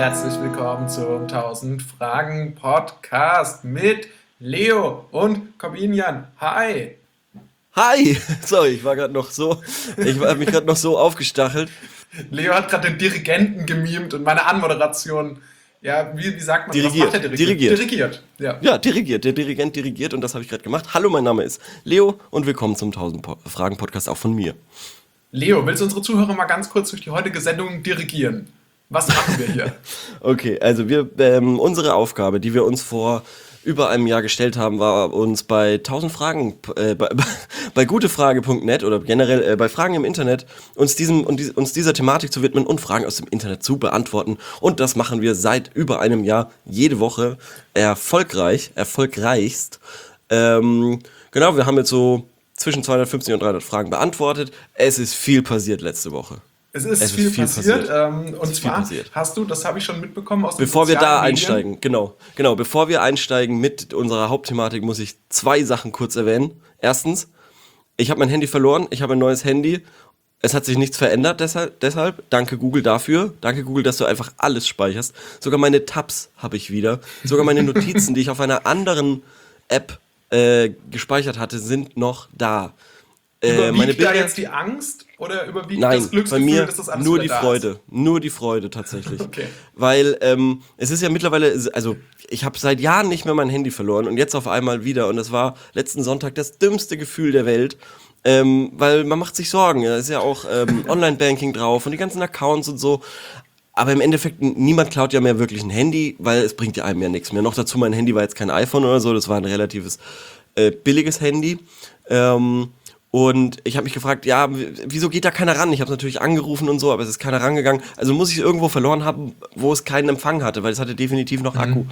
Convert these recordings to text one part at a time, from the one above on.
Herzlich willkommen zum 1000 Fragen Podcast mit Leo und Corbinian. Hi! Hi! Sorry, ich habe mich gerade noch so aufgestachelt. Leo hat gerade den Dirigenten gemimt und meine Anmoderation, ja, wie sagt man, was macht der Dirigent? Dirigiert. Dirigiert, ja. Ja, dirigiert. Der Dirigent dirigiert und das habe ich gerade gemacht. Hallo, mein Name ist Leo und willkommen zum 1000 Fragen Podcast auch von mir. Leo, willst du unsere Zuhörer mal ganz kurz durch die heutige Sendung dirigieren? Was machen wir hier? Okay, also unsere Aufgabe, die wir uns vor über einem Jahr gestellt haben, war uns bei 1000 Fragen, bei gutefrage.net oder generell bei Fragen im Internet uns dieser Thematik zu widmen und Fragen aus dem Internet zu beantworten. Und das machen wir seit über einem Jahr jede Woche erfolgreichst. Genau, wir haben jetzt so zwischen 250 und 300 Fragen beantwortet. Es ist viel passiert letzte Woche. Es ist viel passiert. Und zwar passiert. hast du, das habe ich schon mitbekommen aus den Bevor wir da sozialen Medien. einsteigen, genau, bevor wir einsteigen mit unserer Hauptthematik, muss ich 2 Sachen kurz erwähnen. Erstens, ich habe mein Handy verloren, ich habe ein neues Handy. Es hat sich nichts verändert, deshalb danke Google dafür. Danke Google, dass du einfach alles speicherst. Sogar meine Tabs habe ich wieder. Sogar meine Notizen, die ich auf einer anderen App gespeichert hatte, sind noch da. Überwiegt da jetzt die Angst oder überwiegt Nein, das Glücksgefühl, bei mir dass das alles nur wieder die da Freude. ist? Nur die Freude tatsächlich. Okay. Weil es ist ja mittlerweile, also ich habe seit Jahren nicht mehr mein Handy verloren und jetzt auf einmal wieder. Und das war letzten Sonntag das dümmste Gefühl der Welt. Weil man macht sich Sorgen. Da ist ja auch Online-Banking drauf und die ganzen Accounts und so. Aber im Endeffekt, niemand klaut ja mehr wirklich ein Handy, weil es bringt ja einem ja nichts mehr. Noch dazu, mein Handy war jetzt kein iPhone oder so, das war ein relatives billiges Handy. Und ich habe mich gefragt, ja, wieso geht da keiner ran? Ich habe natürlich angerufen und so, aber es ist keiner rangegangen. Also muss ich es irgendwo verloren haben, wo es keinen Empfang hatte, weil es hatte definitiv noch Akku.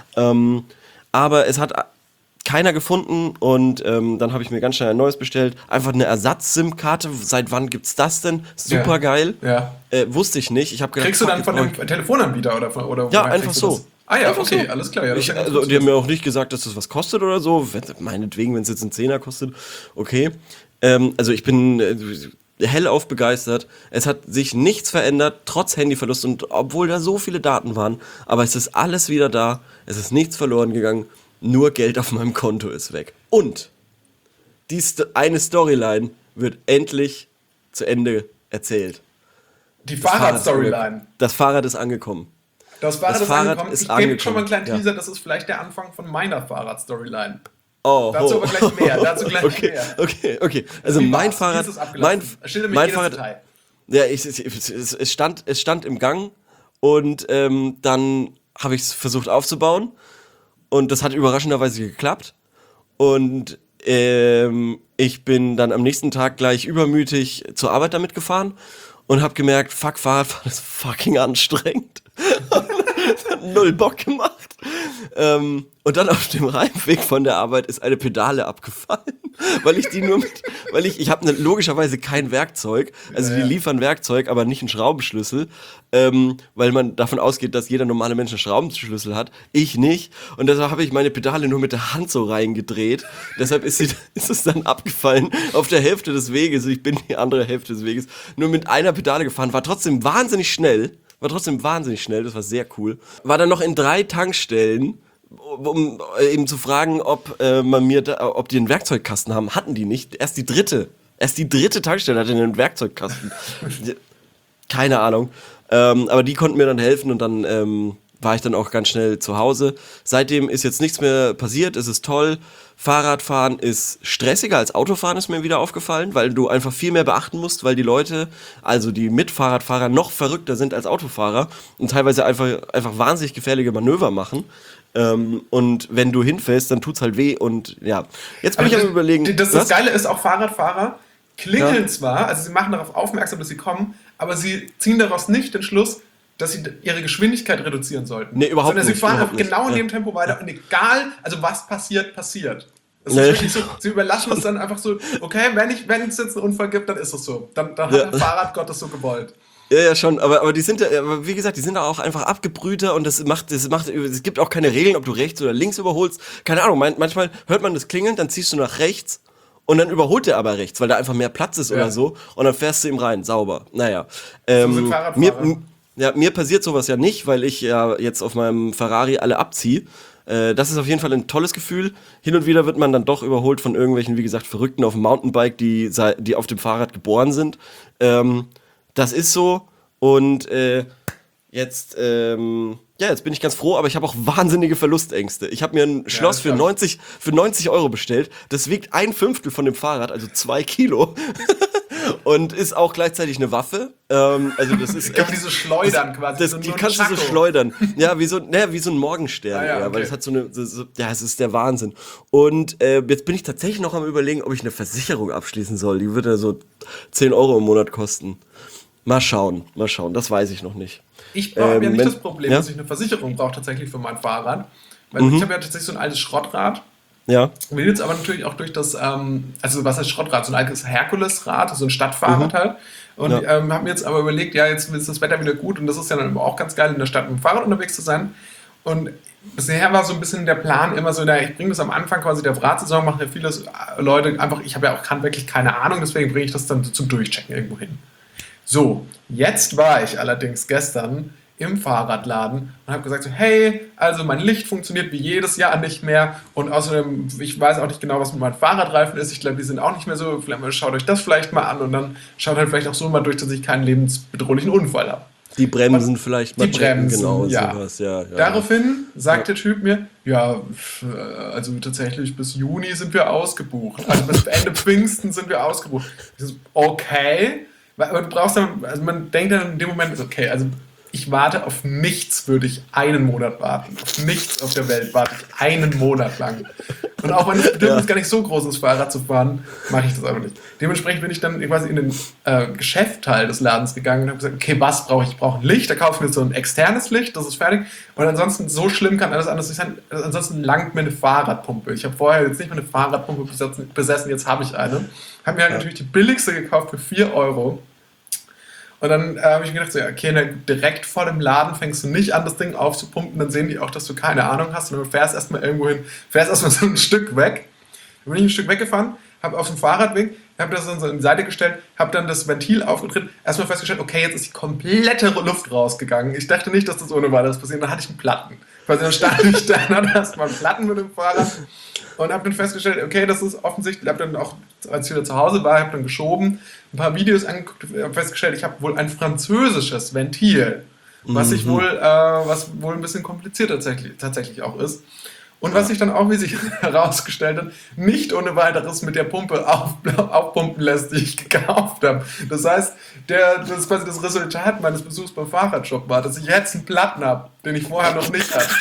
Aber es hat keiner gefunden und dann habe ich mir ganz schnell ein neues bestellt. Einfach eine Ersatz-SIM-Karte. Seit wann gibt's das denn? Super geil. Ja. Wusste ich nicht. Ich hab gedacht, Kriegst du dann von dem Telefonanbieter oder ja, woher einfach kriegst du so. das? Ah ja, Einfach okay, so. alles klar. Ja, das ist ja ganz Also, gut die zu haben mir wissen. auch nicht gesagt, dass das was kostet oder so. Meinetwegen, wenn es jetzt einen Zehner kostet, okay. Also ich bin hellauf begeistert. Es hat sich nichts verändert, trotz Handyverlust und obwohl da so viele Daten waren. Aber es ist alles wieder da. Es ist nichts verloren gegangen. Nur Geld auf meinem Konto ist weg. Und eine Storyline wird endlich zu Ende erzählt. Die Fahrrad-Storyline. Das Fahrrad ist angekommen. Das Fahrrad ist angekommen. ist Ich gebe schon mal einen kleinen angekommen. Teaser, das ist vielleicht der Anfang von meiner Fahrrad-Storyline. Oh, Dazu aber gleich mehr. Mehr. Okay. Also Wie mein war's? Fahrrad, Wie ist es abgelaufen? Schilder mir mein jedes Fahrrad, Detail. ja, es stand im Gang und dann habe ich es versucht aufzubauen und das hat überraschenderweise geklappt und ich bin dann am nächsten Tag gleich übermütig zur Arbeit damit gefahren und habe gemerkt, fuck, Fahrradfahren ist fucking anstrengend. Das hat null Bock gemacht. Und dann auf dem Heimweg von der Arbeit ist eine Pedale abgefallen, weil ich habe logischerweise kein Werkzeug, also die liefern Werkzeug, aber nicht einen Schraubenschlüssel, weil man davon ausgeht, dass jeder normale Mensch einen Schraubenschlüssel hat, ich nicht und deshalb habe ich meine Pedale nur mit der Hand so reingedreht, deshalb ist es dann abgefallen auf der Hälfte des Weges, ich bin die andere Hälfte des Weges nur mit einer Pedale gefahren, war trotzdem wahnsinnig schnell, das war sehr cool. War dann noch in 3 Tankstellen, um eben zu fragen, ob die einen Werkzeugkasten haben. Hatten die nicht. Erst die dritte Tankstelle hatte einen Werkzeugkasten. Keine Ahnung. Aber die konnten mir dann helfen und dann war ich dann auch ganz schnell zu Hause. Seitdem ist jetzt nichts mehr passiert, es ist toll. Fahrradfahren ist stressiger als Autofahren, ist mir wieder aufgefallen, weil du einfach viel mehr beachten musst, weil die Leute, also die Mitfahrradfahrer, noch verrückter sind als Autofahrer und teilweise einfach wahnsinnig gefährliche Manöver machen. Und wenn du hinfällst, dann tut's halt weh und ja. Jetzt bin ich am Überlegen. Das Geile ist, auch Fahrradfahrer klingeln zwar, also sie machen darauf aufmerksam, dass sie kommen, aber sie ziehen daraus nicht den Schluss, dass sie ihre Geschwindigkeit reduzieren sollten. Nee, überhaupt Sondern nicht. sie fahren Überhaupt einfach nicht. genau in Ja. dem Tempo weiter und egal, also was passiert, passiert. Es ist Nee. wirklich so, sie überlassen es dann einfach so, okay, wenn es jetzt einen Unfall gibt, dann ist es so. Dann hat der Fahrradgott es so gewollt. Ja, schon, aber die sind ja, aber wie gesagt, die sind auch einfach abgebrühter und es gibt auch keine Regeln, ob du rechts oder links überholst. Keine Ahnung, manchmal hört man das Klingeln, dann ziehst du nach rechts und dann überholt der aber rechts, weil da einfach mehr Platz ist oder so und dann fährst du ihm rein, sauber. Naja. So sind Fahrradfahrer. Ja, mir passiert sowas ja nicht, weil ich ja jetzt auf meinem Ferrari alle abziehe. Das ist auf jeden Fall ein tolles Gefühl. Hin und wieder wird man dann doch überholt von irgendwelchen, wie gesagt, Verrückten auf dem Mountainbike, die auf dem Fahrrad geboren sind. Das ist so. Und jetzt bin ich ganz froh, aber ich habe auch wahnsinnige Verlustängste. Ich habe mir ein Schloss für 90 Euro bestellt. Das wiegt 1/5 von dem Fahrrad, also 2 Kilo. Und ist auch gleichzeitig eine Waffe. Also das ist echt, diese Schleudern quasi. Die kannst du so schleudern. Ja, wie so ein Morgenstern. Ja, weil das hat es ist der Wahnsinn. Und jetzt bin ich tatsächlich noch am Überlegen, ob ich eine Versicherung abschließen soll. Die würde so 10 Euro im Monat kosten. Mal schauen. Das weiß ich noch nicht. Ich habe ja nicht das Problem, dass ich eine Versicherung brauche tatsächlich für mein Fahrrad. Weil ich habe ja tatsächlich so ein altes Schrottrad. Ja. Will jetzt aber natürlich auch durch das, also was heißt Schrottrad? So ein altes Herkulesrad, so ein Stadtfahrrad halt. Und habe mir jetzt aber überlegt, ja, jetzt ist das Wetter wieder gut und das ist ja dann auch ganz geil, in der Stadt mit dem Fahrrad unterwegs zu sein. Und bisher war so ein bisschen der Plan immer so, ich bringe das am Anfang quasi der Radsaison, machen ja viele Leute einfach, ich habe ja auch wirklich keine Ahnung, deswegen bringe ich das dann zum Durchchecken irgendwo hin. So, jetzt war ich allerdings gestern im Fahrradladen und habe gesagt so, hey, also mein Licht funktioniert wie jedes Jahr nicht mehr und außerdem, ich weiß auch nicht genau, was mit meinen Fahrradreifen ist, ich glaube, die sind auch nicht mehr so, schaut euch das vielleicht mal an und dann schaut halt vielleicht auch so mal durch, dass ich keinen lebensbedrohlichen Unfall habe. Die Bremsen vielleicht mal checken, genau, sowas, ja. Daraufhin sagt der Typ mir, ja, also tatsächlich bis Juni sind wir ausgebucht, also bis Ende Pfingsten sind wir ausgebucht. Ich so, okay, aber du brauchst dann, also man denkt dann in dem Moment, okay, also ich warte auf nichts, würde ich einen Monat warten. Auf nichts auf der Welt warte ich einen Monat lang. Und auch wenn das Bedürfnis gar nicht so groß ist, Fahrrad zu fahren, mache ich das einfach nicht. Dementsprechend bin ich dann quasi in den Geschäftsteil des Ladens gegangen und habe gesagt, okay, was brauche ich? Ich brauche ein Licht, da kaufe ich mir so ein externes Licht, das ist fertig. Und ansonsten, so schlimm kann alles anders nicht sein. Ansonsten langt mir eine Fahrradpumpe. Ich habe vorher jetzt nicht mal eine Fahrradpumpe besessen, jetzt habe ich eine. Habe mir halt natürlich die billigste gekauft für 4 Euro. Und dann habe ich mir gedacht, so, okay, direkt vor dem Laden fängst du nicht an, das Ding aufzupumpen, dann sehen die auch, dass du keine Ahnung hast und du fährst erstmal irgendwo hin, fährst erstmal so ein Stück weg. Dann bin ich ein Stück weggefahren, habe auf dem Fahrradweg, habe das dann so in die Seite gestellt, habe dann das Ventil aufgetreten, erstmal festgestellt, okay, jetzt ist die komplette Luft rausgegangen. Ich dachte nicht, dass das ohne weiteres passiert, dann hatte ich einen Platten. Quasi dann stand ich da und hatte erstmal einen Platten mit dem Fahrrad und habe dann festgestellt, okay, das ist offensichtlich, habe dann auch, als ich wieder zu Hause war, habe dann geschoben, ein paar Videos angeguckt, habe festgestellt, ich habe wohl ein französisches Ventil, was wohl ein bisschen kompliziert tatsächlich auch ist. Und was sich dann auch, wie sich herausgestellt hat, nicht ohne weiteres mit der Pumpe aufpumpen lässt, die ich gekauft habe. Das heißt, das ist quasi das Resultat meines Besuchs beim Fahrradshop war, dass ich jetzt einen Platten habe, den ich vorher noch nicht hatte.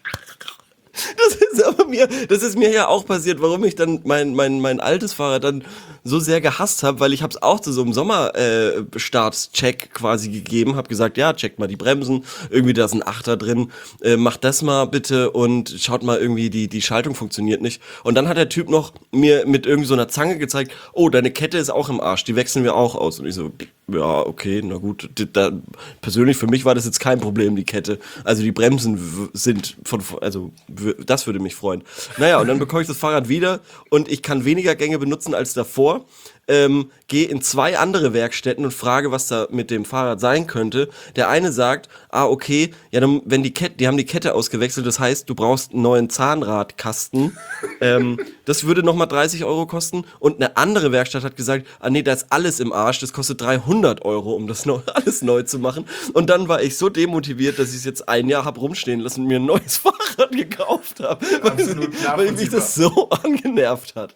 Das ist mir ja auch passiert, warum ich dann mein altes Fahrrad dann so sehr gehasst habe, weil ich habe es auch zu so einem Sommerstartscheck quasi gegeben, habe gesagt, ja, checkt mal die Bremsen, irgendwie da ist ein Achter drin, macht das mal bitte und schaut mal irgendwie, die Schaltung funktioniert nicht. Und dann hat der Typ noch mir mit irgendwie so einer Zange gezeigt, oh, deine Kette ist auch im Arsch, die wechseln wir auch aus. Und ich so, ja, okay, na gut. Persönlich für mich war das jetzt kein Problem, die Kette. Also die Bremsen sind das würde mich freuen. Naja, und dann bekomme ich das Fahrrad wieder und ich kann weniger Gänge benutzen als davor. Gehe in 2 andere Werkstätten und frage, was da mit dem Fahrrad sein könnte. Der eine sagt, okay, ja, dann, die haben die Kette ausgewechselt, das heißt, du brauchst einen neuen Zahnradkasten. Das würde nochmal 30 Euro kosten. Und eine andere Werkstatt hat gesagt, nee, da ist alles im Arsch, das kostet 300 Euro, um das alles neu zu machen. Und dann war ich so demotiviert, dass ich es jetzt ein Jahr habe rumstehen lassen und mir ein neues Fahrrad gekauft habe. Weil mich das so angenervt hat.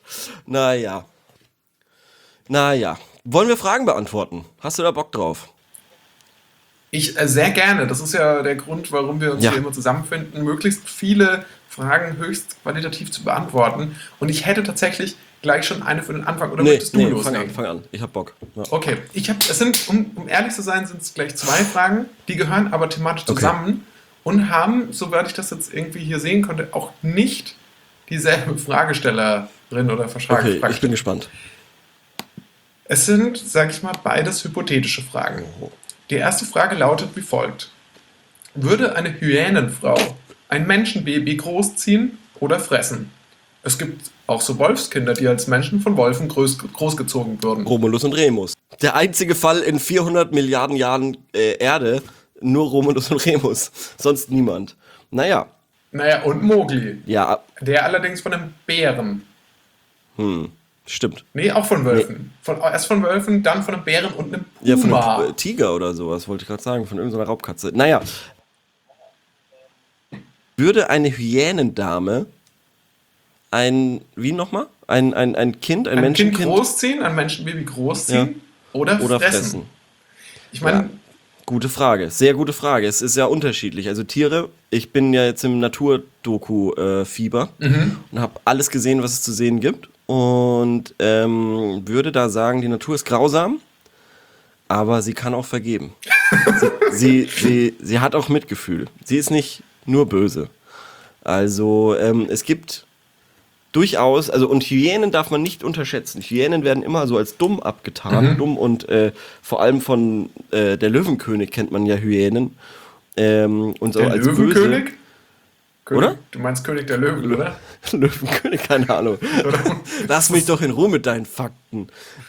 Naja, wollen wir Fragen beantworten? Hast du da Bock drauf? Ich sehr gerne. Das ist ja der Grund, warum wir uns hier immer zusammenfinden, möglichst viele Fragen höchst qualitativ zu beantworten. Und ich hätte tatsächlich gleich schon eine für den Anfang. Oder möchtest du loslegen? Fang an. Ich hab Bock. Ja. Okay. Um ehrlich zu sein, sind es gleich 2 Fragen. Die gehören aber thematisch zusammen und haben, soweit ich das jetzt irgendwie hier sehen konnte, auch nicht dieselbe Fragestellerin oder Fragestellerin. Okay, ich bin gespannt. Es sind, sag ich mal, beides hypothetische Fragen. Die erste Frage lautet wie folgt. Würde eine Hyänenfrau ein Menschenbaby großziehen oder fressen? Es gibt auch so Wolfskinder, die als Menschen von Wolfen großgezogen würden. Romulus und Remus. Der einzige Fall in 400 Milliarden Jahren Erde, nur Romulus und Remus, sonst niemand. Naja, Naja, und Mowgli. ja, Der allerdings von einem Bären. stimmt. Nee, auch von Wölfen. Erst von Wölfen, dann von einem Bären und einem Ja, von Puma. einem Tiger oder sowas, wollte ich gerade sagen, von irgendeiner Raubkatze. Naja, würde eine Hyänendame wie nochmal? Ein Kind, ein Ein Kind Menschenkind großziehen, ein Menschenbaby großziehen oder oder fressen. fressen? Ich Ja, meine, gute Frage, sehr gute Frage. Es ist ja unterschiedlich. Also Tiere, ich bin ja jetzt im Naturdoku-Fieber und habe alles gesehen, was es zu sehen gibt. Und würde da sagen, die Natur ist grausam, aber sie kann auch vergeben. Sie hat auch Mitgefühl. Sie ist nicht nur böse. Also es gibt durchaus, also und Hyänen darf man nicht unterschätzen. Hyänen werden immer so als dumm abgetan, dumm und vor allem von der Löwenkönig kennt man ja Hyänen und so der als böse. Löwenkönig? Oder? Du meinst König der Löwen, oder? Löwenkönig, keine Ahnung. Lass mich doch in Ruhe mit deinen Fakten.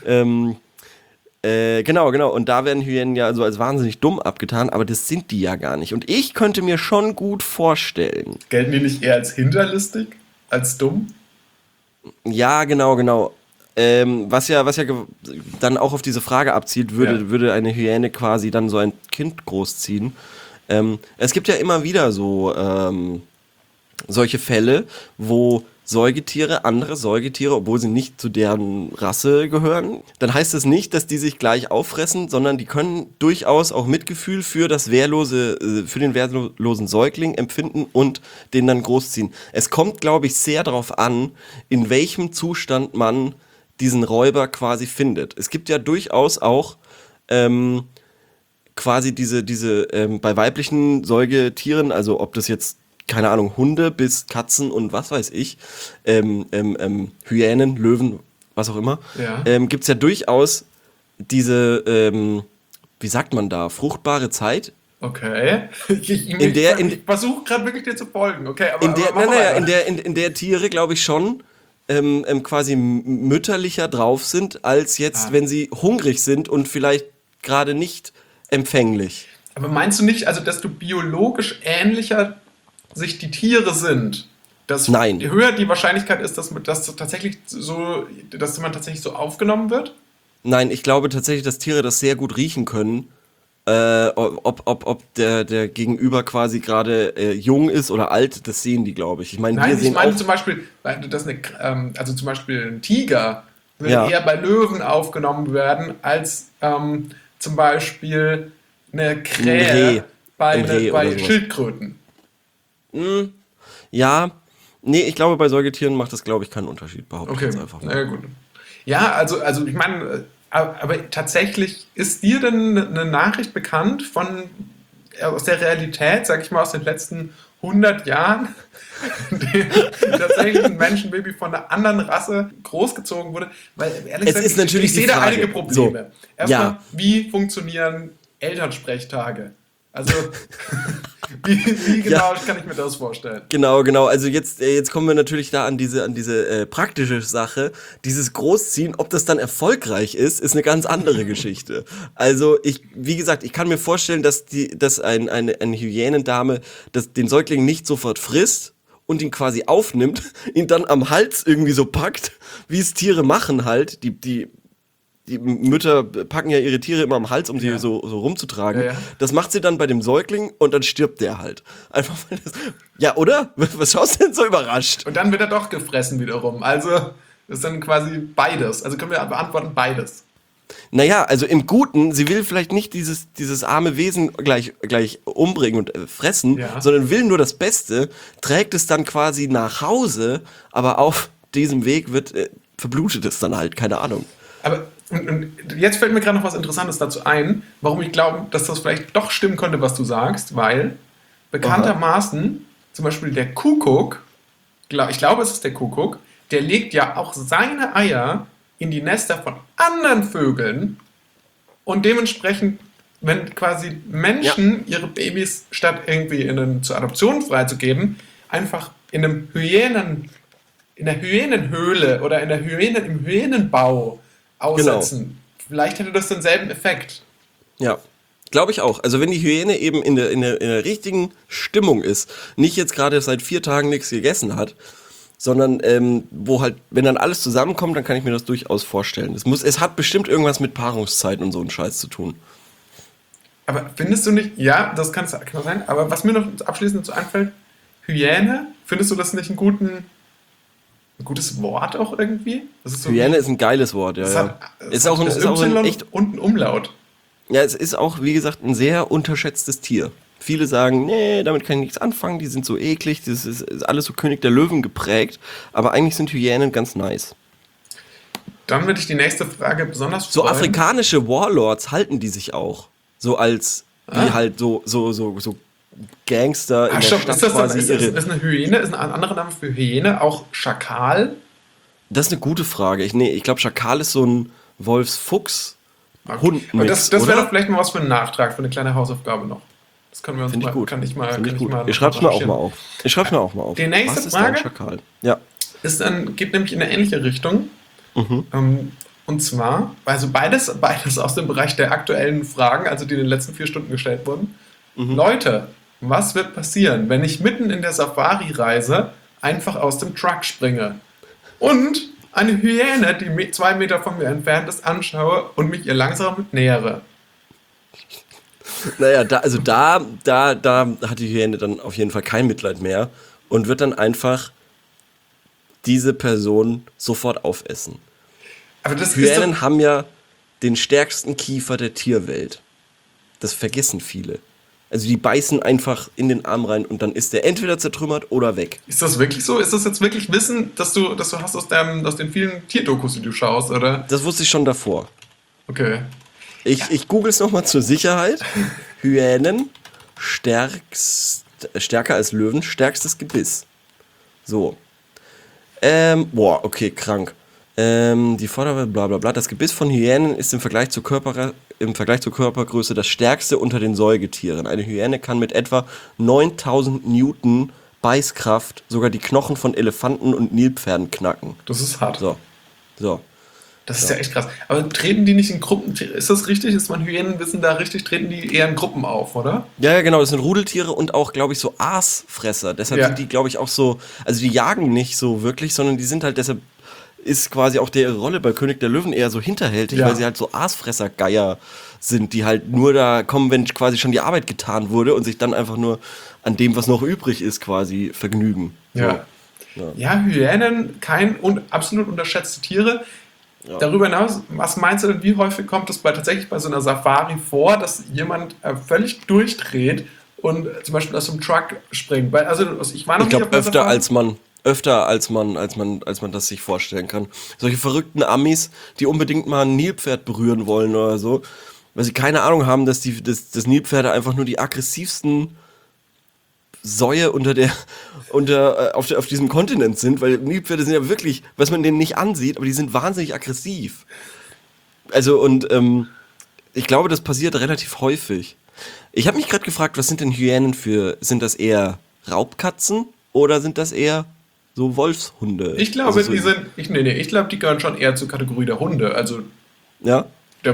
Genau. Und da werden Hyänen ja so als wahnsinnig dumm abgetan, aber das sind die ja gar nicht. Und ich könnte mir schon gut vorstellen. Gelten die nicht eher als hinterlistig, als dumm? Ja, genau. Was ja dann auch auf diese Frage abzielt, würde eine Hyäne quasi dann so ein Kind großziehen. Es gibt ja immer wieder so solche Fälle, wo andere Säugetiere, obwohl sie nicht zu deren Rasse gehören, dann heißt es nicht, dass die sich gleich auffressen, sondern die können durchaus auch Mitgefühl für für den wehrlosen Säugling empfinden und den dann großziehen. Es kommt, glaube ich, sehr darauf an, in welchem Zustand man diesen Räuber quasi findet. Es gibt ja durchaus auch quasi bei weiblichen Säugetieren, also ob das jetzt keine Ahnung, Hunde bis Katzen und was weiß ich, Hyänen, Löwen, was auch immer, Ja. gibt es ja durchaus diese, wie sagt man da, fruchtbare Zeit. Okay. Ich versuche gerade wirklich dir zu folgen. Okay, aber mach mal weiter. In der Tiere, glaube ich, schon quasi mütterlicher drauf sind, als jetzt, wenn sie hungrig sind und vielleicht gerade nicht empfänglich. Aber meinst du nicht, also dass du biologisch ähnlicher sich die Tiere sind, dass Nein. höher die Wahrscheinlichkeit ist, dass man tatsächlich so aufgenommen wird? Nein, ich glaube tatsächlich, dass Tiere das sehr gut riechen können, ob der Gegenüber quasi gerade jung ist oder alt, das sehen die, glaube ich. Ich meine, Nein, wir sehen auch, zum Beispiel, also zum Beispiel ein Tiger würde Ja. eher bei Löwen aufgenommen werden, als zum Beispiel eine Krähe Ein Reh bei oder sowas. Schildkröten. ja, nee, ich glaube, bei Säugetieren macht das, glaube ich, keinen Unterschied, behaupte ich Okay, jetzt einfach mal. na ja, gut. Ja, also ich meine, aber tatsächlich ist dir denn eine Nachricht bekannt aus der Realität, sag ich mal, aus den letzten 100 Jahren, die tatsächlich ein Menschenbaby von einer anderen Rasse großgezogen wurde? Weil ehrlich Es gesagt, ist natürlich ich sehe die da Frage. einige Probleme. So, Erstmal, ja. wie funktionieren Elternsprechtage? Also, wie genau kann ich mir das vorstellen? Genau. Also jetzt kommen wir natürlich da an diese praktische Sache. Dieses Großziehen, ob das dann erfolgreich ist eine ganz andere Geschichte. Also wie gesagt, ich kann mir vorstellen, dass eine Hyänendame den Säugling nicht sofort frisst und ihn quasi aufnimmt, ihn dann am Hals irgendwie so packt, wie es Tiere machen halt. Die Mütter packen ja ihre Tiere immer am Hals, um sie so rumzutragen. Ja. Das macht sie dann bei dem Säugling und dann stirbt der halt. Einfach weil das. Ja, oder? Was schaust du denn so überrascht? Und dann wird er doch gefressen wiederum. Also, das ist dann quasi beides. Also können wir beantworten beides. Naja, also im Guten, sie will vielleicht nicht dieses arme Wesen gleich umbringen und fressen, Ja. sondern will nur das Beste, trägt es dann quasi nach Hause, aber auf diesem Weg verblutet es dann halt, keine Ahnung. Aber und jetzt fällt mir gerade noch was Interessantes dazu ein, warum ich glaube, dass das vielleicht doch stimmen könnte, was du sagst, weil bekanntermaßen zum Beispiel der Kuckuck, ich glaube, es ist der Kuckuck, der legt ja auch seine Eier in die Nester von anderen Vögeln und dementsprechend, wenn quasi Menschen ihre Babys statt irgendwie zur Adoption freizugeben, einfach in der Hyänenhöhle oder im Hyänenbau aussetzen. Vielleicht hätte das denselben Effekt. Ja. Glaube ich auch. Also wenn die Hyäne eben in der richtigen Stimmung ist, nicht jetzt gerade seit 4 Tagen nichts gegessen hat, sondern wo halt, wenn dann alles zusammenkommt, dann kann ich mir das durchaus vorstellen. Es hat bestimmt irgendwas mit Paarungszeiten und so einen Scheiß zu tun. Aber findest du nicht, ja, das kann sein, aber was mir noch abschließend so einfällt, Hyäne, findest du das nicht ein gutes Wort auch irgendwie? Das ist so Hyäne ist ein geiles Wort, ja, es ja. hat, es Ist hat auch ein, das ist auch ein Y echt, und ein Umlaut. ja, es ist auch, wie gesagt, ein sehr unterschätztes Tier. Viele sagen, nee, damit kann ich nichts anfangen, die sind so eklig, das ist alles so König der Löwen geprägt, aber eigentlich sind Hyänen ganz nice. Dann würde ich die nächste Frage besonders So freuen. afrikanische Warlords halten die sich auch. So als, wie halt so Gangster in der Stopp, Stadt ist das dann, quasi ist eine Hyäne, ist ein anderer Name für Hyäne auch Schakal? Das ist eine gute Frage. Ich glaube, Schakal ist so ein Wolfsfuchs. Okay. Hund Aber nix, das wäre oder? doch vielleicht mal was für einen Nachtrag, für eine kleine Hausaufgabe noch. Das können wir uns Finde ich gut. kann ich mal, Finde kann ich ich gut. mal Ich schreib's mir auch recherchieren. mal auf. Ich schreib's mir auch mal auf. Die nächste Was ist ein Frage? Schakal? Ja. Geht nämlich in eine ähnliche Richtung. Und zwar, also beides aus dem Bereich der aktuellen Fragen, also die in den letzten 4 Stunden gestellt wurden. Leute, was wird passieren, wenn ich mitten in der Safari-Reise einfach aus dem Truck springe und eine Hyäne, die 2 Meter von mir entfernt ist, anschaue und mich ihr langsam nähere? Naja, da hat die Hyäne dann auf jeden Fall kein Mitleid mehr und wird dann einfach diese Person sofort aufessen. Aber das ist Hyänen doch, haben ja den stärksten Kiefer der Tierwelt. Das vergessen viele. Also die beißen einfach in den Arm rein und dann ist der entweder zertrümmert oder weg. ist das wirklich so? Ist das jetzt wirklich Wissen, das du hast aus den vielen Tierdokus, die du schaust, oder? Das wusste ich schon davor. Okay. Ich google es nochmal zur Sicherheit. Hyänen, stärker als Löwen, stärkstes Gebiss. So. Okay, krank. Die Vorderseite, bla bla bla. Das Gebiss von Hyänen ist im Vergleich zur Körpergröße das stärkste unter den Säugetieren. Eine Hyäne kann mit etwa 9000 Newton Beißkraft sogar die Knochen von Elefanten und Nilpferden knacken. Das ist hart. So. Das ist ja echt krass. Aber treten die nicht in Gruppen? Ist das richtig? Ist mein Hyänenwissen da richtig? Treten die eher in Gruppen auf, oder? Ja, genau, das sind Rudeltiere und auch, glaube ich, so Aasfresser. Deshalb sind die, glaube ich, auch so, also die jagen nicht so wirklich, sondern die sind halt, deshalb ist quasi auch der Rolle bei König der Löwen eher so hinterhältig, weil sie halt so Aasfresser-Geier sind, die halt nur da kommen, wenn quasi schon die Arbeit getan wurde und sich dann einfach nur an dem, was noch übrig ist, quasi vergnügen. Ja. Ja, Hyänen, absolut unterschätzte Tiere. Ja. Darüber hinaus, was meinst du denn, wie häufig kommt es tatsächlich bei so einer Safari vor, dass jemand völlig durchdreht und zum Beispiel aus dem Truck springt? Also ich war noch nicht auf der Safari. Öfter als man das sich vorstellen kann. Solche verrückten Amis, die unbedingt mal ein Nilpferd berühren wollen oder so, weil sie keine Ahnung haben, dass das Nilpferde einfach nur die aggressivsten Säue auf diesem Kontinent sind, weil Nilpferde sind ja wirklich, was man denen nicht ansieht, aber die sind wahnsinnig aggressiv. Also ich glaube, das passiert relativ häufig. Ich habe mich gerade gefragt, was sind denn Hyänen sind das eher Raubkatzen oder sind das eher so Wolfshunde? Ich glaube, also ich glaube, die gehören schon eher zur Kategorie der Hunde. Also ja,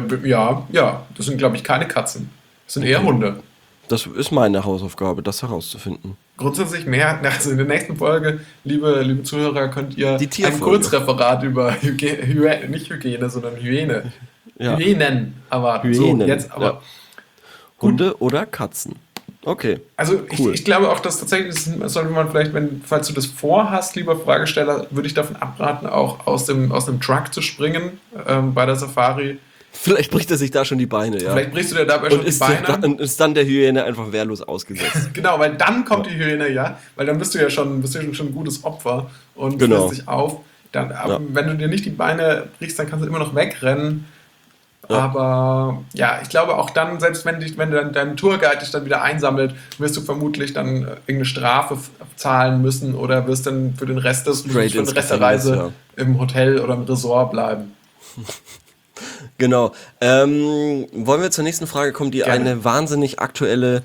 das sind, glaube ich, keine Katzen. Das sind eher Hunde. Das ist meine Hausaufgabe, das herauszufinden. Grundsätzlich mehr, also in der nächsten Folge, liebe Zuhörer, könnt ihr ein Kurzreferat über nicht Hygiene, sondern Hyäne. Ja. Hyänen, aber Hyänen. So, jetzt aber. Ja. Hunde oder Katzen. Okay. Also cool. Ich glaube auch, dass tatsächlich, sollte man vielleicht, falls du das vorhast, lieber Fragesteller, würde ich davon abraten, auch aus dem Truck zu springen bei der Safari. Vielleicht bricht er sich da schon die Beine, ja. Vielleicht brichst du dir dabei schon die Beine. Und ist dann der Hyäne einfach wehrlos ausgesetzt. Genau, weil dann kommt die Hyäne, ja. Weil dann bist du schon ein gutes Opfer und frisst dich auf. Wenn du dir nicht die Beine brichst, dann kannst du immer noch wegrennen. Ja. Aber ja, ich glaube auch dann, selbst wenn dein Tourguide dich dann wieder einsammelt, wirst du vermutlich dann irgendeine Strafe zahlen müssen oder wirst dann für den Rest der Reise im Hotel oder im Resort bleiben. Genau. Wollen wir zur nächsten Frage kommen, die eine wahnsinnig aktuelle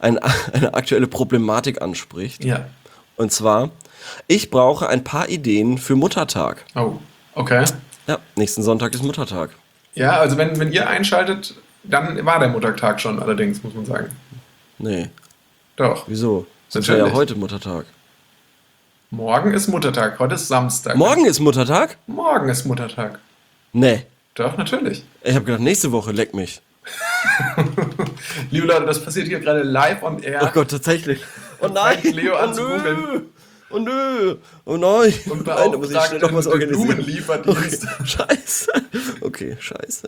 Problematik anspricht. Ja. Und zwar, ich brauche ein paar Ideen für Muttertag. Oh, okay. Ja, nächsten Sonntag ist Muttertag. Ja, also wenn ihr einschaltet, Dann war der Muttertag schon, allerdings, muss man sagen. Nee. Doch. Wieso? Das wäre ja Natürlich. heute Muttertag. Morgen ist Muttertag, heute ist Samstag. Morgen ist Muttertag? Morgen ist Muttertag. Nee. Doch, natürlich. Ich habe gedacht, nächste Woche, leck mich. Liebe Leute, das passiert hier gerade live on air. Oh Gott, tatsächlich. Oh nein. Fängt Leo an oh zu nö. googeln. Oh nö. Oh nein. Und Nein, da muss ich schnell noch was beauftragt den organisieren. Blumenlieferdienst. Okay, scheiße. Okay, scheiße.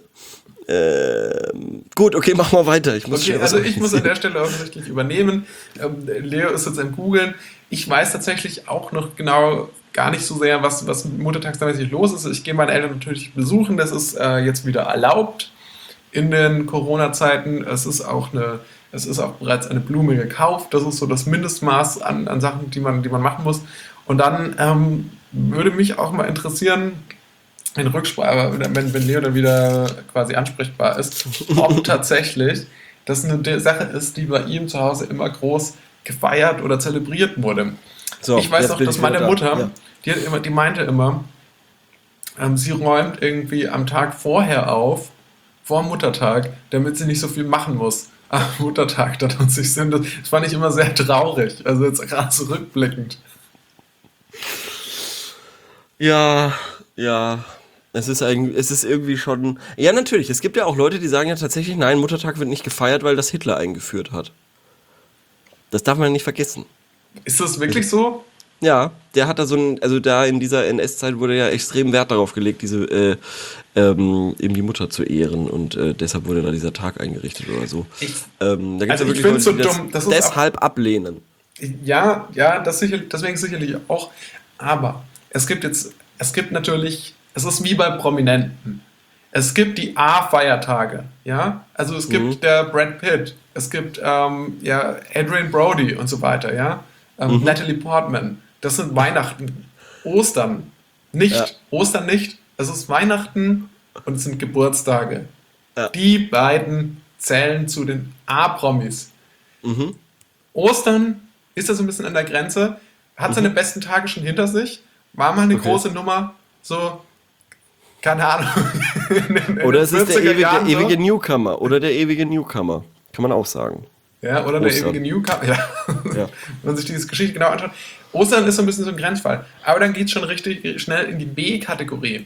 Gut, okay, mach mal weiter. Ich muss Okay, schnell was also ich muss an organisieren. der Stelle offensichtlich übernehmen. Leo ist jetzt am Googeln. Ich weiß tatsächlich auch noch genau gar nicht so sehr, was montagsmäßig los ist. Ich gehe meine Eltern natürlich besuchen. Das ist jetzt wieder erlaubt in den Corona-Zeiten. Es ist auch bereits eine Blume gekauft. Das ist so das Mindestmaß an Sachen, die man machen muss. Und dann würde mich auch mal interessieren, in Rücksprache, wenn Leo dann wieder quasi ansprechbar ist, ob tatsächlich das eine Sache ist, die bei ihm zu Hause immer groß gefeiert oder zelebriert wurde. So, Ich weiß jetzt noch, bin dass ich meine wieder da. Mutter, Ja. die meinte immer, sie räumt irgendwie am Tag vorher auf, vor Muttertag, damit sie nicht so viel machen muss am Muttertag. Das fand ich immer sehr traurig, also jetzt gerade so rückblickend. Ja, ja. Es ist irgendwie schon. Ja, natürlich. Es gibt ja auch Leute, die sagen ja tatsächlich, nein, Muttertag wird nicht gefeiert, weil das Hitler eingeführt hat. Das darf man nicht vergessen. Ist das wirklich so? Ja, der hat da also da in dieser NS-Zeit wurde ja extrem Wert darauf gelegt, eben die Mutter zu ehren und deshalb wurde da dieser Tag eingerichtet oder so. Da gibt's Also ja ich wirklich finde es so Leute, die dumm. Das ist deshalb ablehnen. Ja, deswegen sicherlich auch. Aber es gibt natürlich, es ist wie bei Prominenten. Es gibt die A-Feiertage, ja. Also es gibt der Brad Pitt, es gibt Adrian Brody und so weiter, ja. Natalie Portman. Das sind Weihnachten. Ostern nicht. Ja. Ostern nicht. Es ist Weihnachten und es sind Geburtstage. Ja. Die beiden zählen zu den A-Promis. Ostern ist da so ein bisschen an der Grenze, hat seine besten Tage schon hinter sich, war mal eine große Nummer, so, keine Ahnung. in Oder den es ist der 40er Jahren so. ewige Newcomer. Oder der ewige Newcomer. Kann man auch sagen. Ja, oder der Ostern. ewige Newcomer. Ja. Ja. Wenn man sich diese Geschichte genau anschaut. Ostern ist so ein bisschen so ein Grenzfall. Aber dann geht es schon richtig schnell in die B-Kategorie.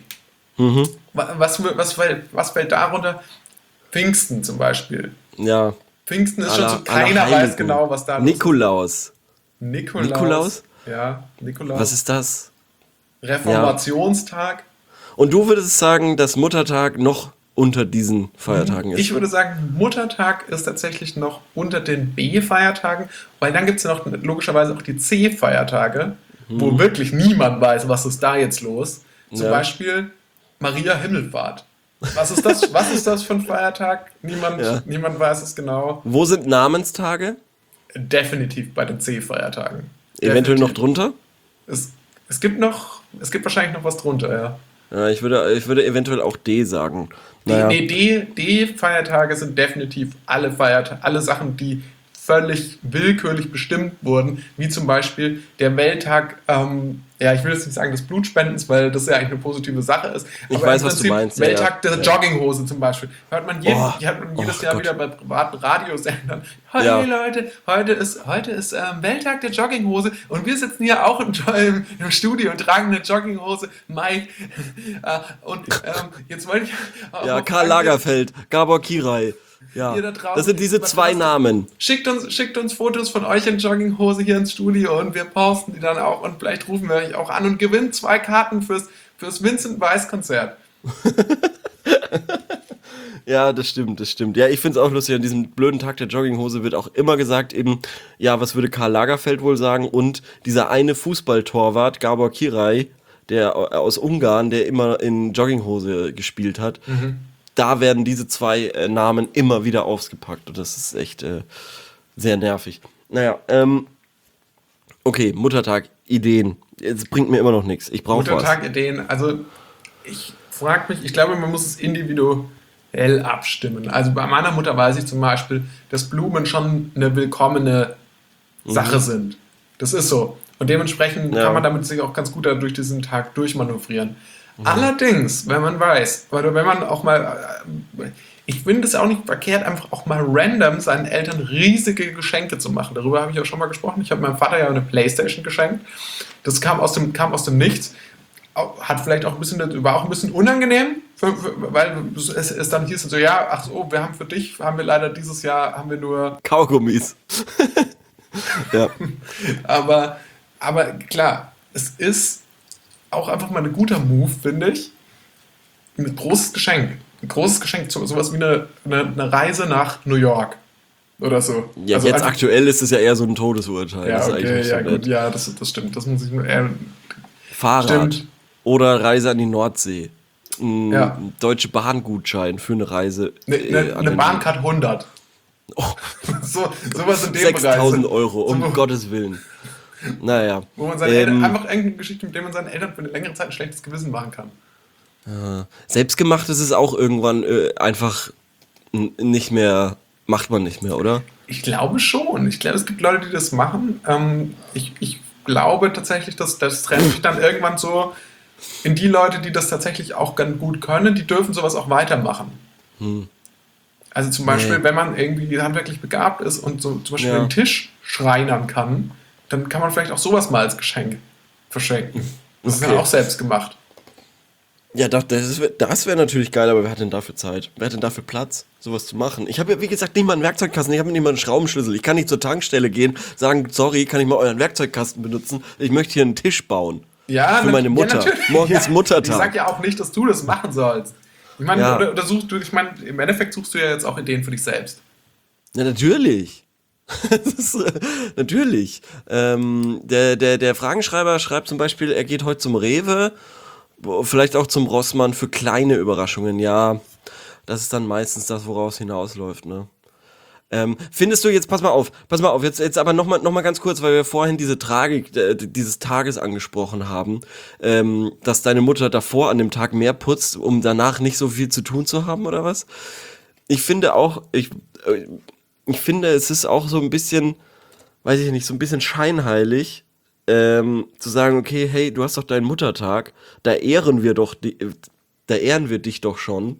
Was fällt darunter? Pfingsten zum Beispiel. Ja. Pfingsten ist schon so, keiner Allerheiligen. weiß genau, was da los Nikolaus. ist. Nikolaus. Nikolaus? Ja, Nikolaus. Was ist das? Reformationstag. Und du würdest sagen, dass Muttertag noch unter diesen Feiertagen ist? Ich würde sagen, Muttertag ist tatsächlich noch unter den B-Feiertagen, weil dann gibt es ja noch logischerweise auch die C-Feiertage, wo wirklich niemand weiß, was ist da jetzt los. Zum Ja. Beispiel Maria Himmelfahrt. Was ist das für ein Feiertag? Niemand weiß es genau. Wo sind Namenstage? Definitiv bei den C-Feiertagen. Eventuell noch Definitiv. drunter? Es gibt wahrscheinlich noch was drunter, ja. Ja, ich würde eventuell auch D sagen. Naja. Die Feiertage sind definitiv alle Feiertage, alle Sachen, die völlig willkürlich bestimmt wurden, wie zum Beispiel der Welttag, ich will jetzt nicht sagen des Blutspendens, weil das ja eigentlich eine positive Sache ist. Ich aber weiß, im was du Prinzip meinst, ja, Welttag ja. der Jogginghose zum Beispiel. Hört man jedes Jahr Gott. wieder bei privaten Radiosendern. Hey Ja. Leute, heute ist Welttag der Jogginghose und wir sitzen hier auch im Studio und tragen eine Jogginghose. Mike. Jetzt wollte ich auch Ja, mal Karl fragen, Lagerfeld, Gabor Kirai. Ja, Ihr da draußen, das sind diese zwei Namen. Schickt uns Fotos von euch in Jogginghose hier ins Studio und wir posten die dann auch und vielleicht rufen wir euch auch an und gewinnen 2 Karten fürs Vincent Weiss Konzert. Ja, das stimmt. Ja, ich finde es auch lustig, an diesem blöden Tag der Jogginghose wird auch immer gesagt eben, ja, was würde Karl Lagerfeld wohl sagen? Und dieser eine Fußballtorwart, Gabor Kirai, der aus Ungarn, der immer in Jogginghose gespielt hat, da werden diese 2 Namen immer wieder ausgepackt und das ist echt sehr nervig. Naja, okay, Muttertag, Ideen. Es bringt mir immer noch nichts. Ich brauche was. Muttertag-Ideen, also ich frage mich, ich glaube, man muss es individuell abstimmen. Also bei meiner Mutter weiß ich zum Beispiel, dass Blumen schon eine willkommene Sache sind. Das ist so. Und dementsprechend kann man damit sich auch ganz gut durch diesen Tag durchmanövrieren. Allerdings, wenn man weiß, oder wenn man auch mal, ich finde es auch nicht verkehrt, einfach auch mal random seinen Eltern riesige Geschenke zu machen. Darüber habe ich auch schon mal gesprochen. Ich habe meinem Vater ja eine Playstation geschenkt. Das kam aus dem Nichts. Hat vielleicht auch ein bisschen, war auch ein bisschen unangenehm, weil es dann hieß so, ja, ach so, wir haben für dich, haben wir leider dieses Jahr, haben wir nur, Kaugummis. Ja. aber klar, es ist auch einfach mal ein guter Move, finde ich. Ein großes Geschenk. Ein großes Geschenk, sowas wie eine Reise nach New York oder so. Ja, Also jetzt einfach, aktuell ist es ja eher so ein Todesurteil. ja, Das ist eigentlich okay, nicht so ja, gut, nett. ja, das stimmt. Das muss ich nur, Fahrrad stimmt, oder Reise an die Nordsee. ja. Deutsche Bahn-Gutschein für eine Reise an Eine den Bahncard 100. oh, Sowas in dem Bereich. 6.000 Euro, um So, Gottes Willen. Naja. wo man seinen Eltern, einfach irgendeine Geschichte, mit der man seinen Eltern für eine längere Zeit ein schlechtes Gewissen machen kann. Selbstgemacht ist es auch irgendwann einfach nicht mehr, macht man nicht mehr, oder? Ich glaube schon. Ich glaube, es gibt Leute, die das machen. Ich glaube tatsächlich, dass das trennt sich dann irgendwann so in die Leute, die das tatsächlich auch ganz gut können, die dürfen sowas auch weitermachen. Also zum Beispiel, Nee. wenn man irgendwie handwerklich begabt ist und so zum Beispiel Ja. einen Tisch schreinern kann, dann kann man vielleicht auch sowas mal als Geschenk verschenken. Das ist Okay. ja auch selbst gemacht. Ja, das wär natürlich geil, aber wer hat denn dafür Zeit? Wer hat denn dafür Platz, sowas zu machen? Ich habe ja, wie gesagt, nicht mal einen Werkzeugkasten, ich habe nicht mal einen Schraubenschlüssel. Ich kann nicht zur Tankstelle gehen, sagen, sorry, kann ich mal euren Werkzeugkasten benutzen? Ich möchte hier einen Tisch bauen. Ja, Für meine Mutter. natürlich. Morgen ist Muttertag. Ich sag ja auch nicht, dass du das machen sollst. Ich meine, Ja. oder suchst du, ich meine, im Endeffekt suchst du ja jetzt auch Ideen für dich selbst. Ja, natürlich. Das ist, natürlich. Der Fragenschreiber schreibt zum Beispiel, er geht heute zum Rewe, vielleicht auch zum Rossmann für kleine Überraschungen. Ja, das ist dann meistens das, woraus hinausläuft, ne? Findest du jetzt, pass mal auf, jetzt aber noch mal ganz kurz, weil wir vorhin diese Tragik dieses Tages angesprochen haben, dass deine Mutter davor an dem Tag mehr putzt, um danach nicht so viel zu tun zu haben, oder was? Ich finde auch, ich finde, es ist auch so ein bisschen, weiß ich nicht, so ein bisschen scheinheilig, zu sagen, okay, hey, du hast doch deinen Muttertag, da ehren wir dich doch schon.